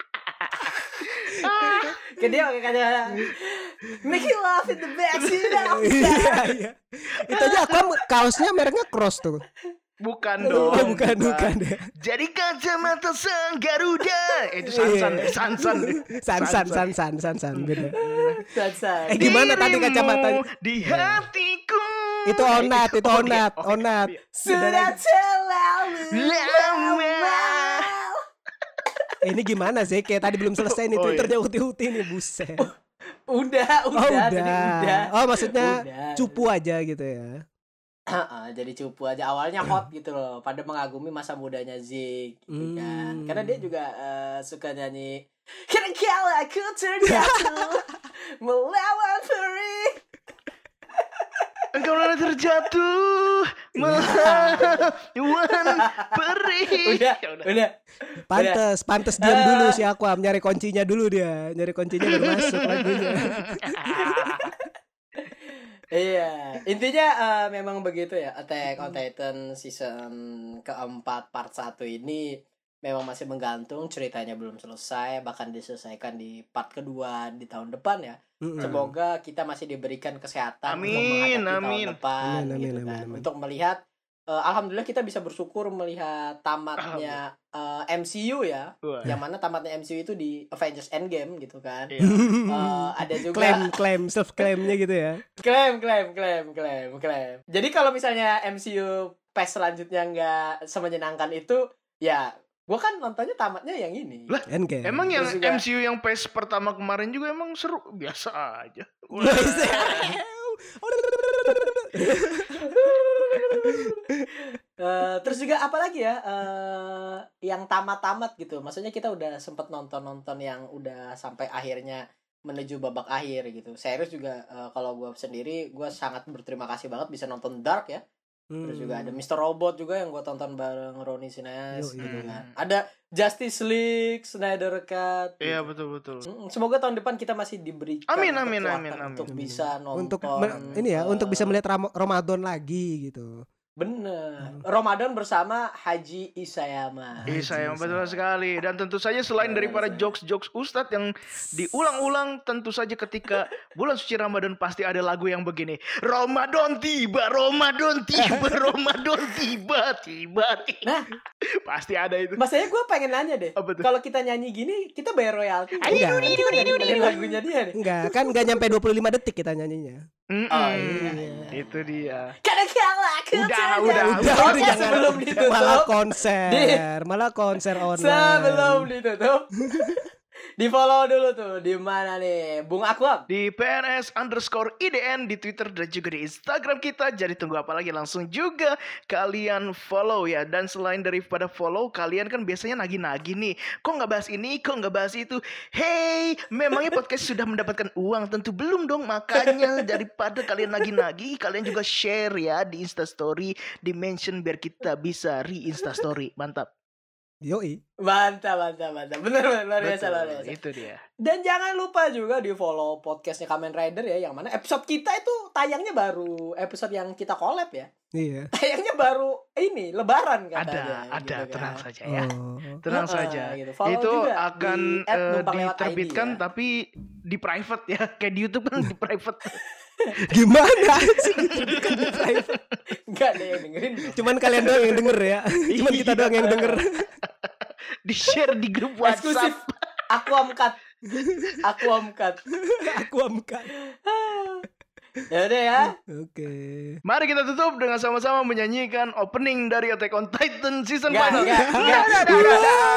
Ke dia pakai kacamata. Make you laugh in the backseat. Iya. Itu aja aku kaosnya mereknya Cross tuh. Bukan dong. Bukan. Jadi kacamata sang Garuda. Itu Sansan. Beda. Sansan. Gimana tadi kacamatanya? Di hatiku. Itu Onat. Sudah terlalu Lama. Ini gimana sih? Kayak tadi belum selesai nih Twitternya uti-uti nih, buset. Udah. Tadi udah. Oh, maksudnya Udah. cupu aja gitu ya. Jadi cupu aja, awalnya hot gitu loh, pada mengagumi masa mudanya Zik gitu kan. Karena dia juga suka nyanyi Kala aku terjatuh melawan peri. Engkau malah terjatuh melawan peri. Udah. Pantes diam dulu si Aquam, nyari kuncinya dulu dia. Nyari kuncinya baru masuk lagunya. Iya, intinya memang begitu ya. Attack on Titan season keempat part 1 ini memang masih menggantung, ceritanya belum selesai, bahkan diselesaikan di part kedua di tahun depan ya. Semoga kita masih diberikan kesehatan untuk menghadapi tahun depan gitu kan. Untuk melihat alhamdulillah kita bisa bersyukur melihat tamatnya MCU ya. Yang mana tamatnya MCU itu di Avengers Endgame gitu kan. Ada juga self claimnya gitu ya. Klaim. Jadi kalau misalnya MCU phase selanjutnya nggak semenyenangkan itu, ya gua kan nontonnya tamatnya yang ini. Lah, Endgame. emang yang Terus juga- MCU yang PES pertama kemarin juga emang seru, biasa aja. Terus juga apa lagi ya, yang tamat-tamat gitu. Maksudnya kita udah sempet nonton yang udah sampai akhirnya menuju babak akhir gitu. Serius juga kalau gue sendiri, gue sangat berterima kasih banget bisa nonton Dark ya. Terus juga ada Mr. Robot juga yang gue tonton bareng Roni Sines gitu kan. Ada Justice League, Snyder Cut. Iya, gitu. betul. Semoga tahun depan kita masih diberikan Amin. kekuatan untuk bisa nonton. Untuk bisa melihat Ramadan lagi gitu. Bener. Ramadan bersama Haji Isayama. Saya betul sekali. Dan tentu saja selain daripada jokes Ustadz yang diulang-ulang, tentu saja ketika bulan suci Ramadan pasti ada lagu yang begini. Ramadan tiba. Nah, pasti ada itu. masanya gue pengen nanya deh. Apa tuh? Kalau kita nyanyi gini, kita bayar royalti. Enggak. Kita nyanyi lagunya dia nih. Enggak, kan enggak nyampe 25 detik kita nyanyinya. Oh iya. Itu dia. Kadang-kala aku Udah, Oke, jangan. sebelum ditutup. Malah konser online. Sebelum ditutup. Di follow dulu tuh. Di mana nih? Bung Aquam. Di PNS_IDN di Twitter dan juga di Instagram kita. Jadi tunggu apa lagi, langsung juga kalian follow ya. Dan selain daripada follow, kalian kan biasanya nagih-nagih nih. Kok nggak bahas ini, kok nggak bahas itu. Hey, memangnya podcast sudah mendapatkan uang? Tentu belum dong. Makanya daripada kalian nagih-nagih, kalian juga share ya di Instastory, di mention biar kita bisa re-Instastory. Mantap. Yoi. Mantap. Bener, luar biasa. Itu dia. Dan jangan lupa juga di follow podcastnya Kamen Rider ya. Yang mana episode kita itu tayangnya baru. Episode yang kita collab ya. Iya. Tayangnya baru ini Lebaran katanya. Ada, gitu kan. tenang saja ya. Oh. Tenang saja. Gitu. Follow Itu juga akan di @numpang_lewat ID diterbitkan ya. tapi di private ya. Kayak di YouTube kan di private. Gimana sih? Enggak ada yang dengerin. Cuman kalian doang yang denger ya. Cuman kita doang yang denger. Di share di grup Eksklusif. WhatsApp. Aku amkat. Aku amkan. Ya udah ya. Oke. Mari kita tutup dengan sama-sama menyanyikan opening dari Attack on Titan season Enggak. final.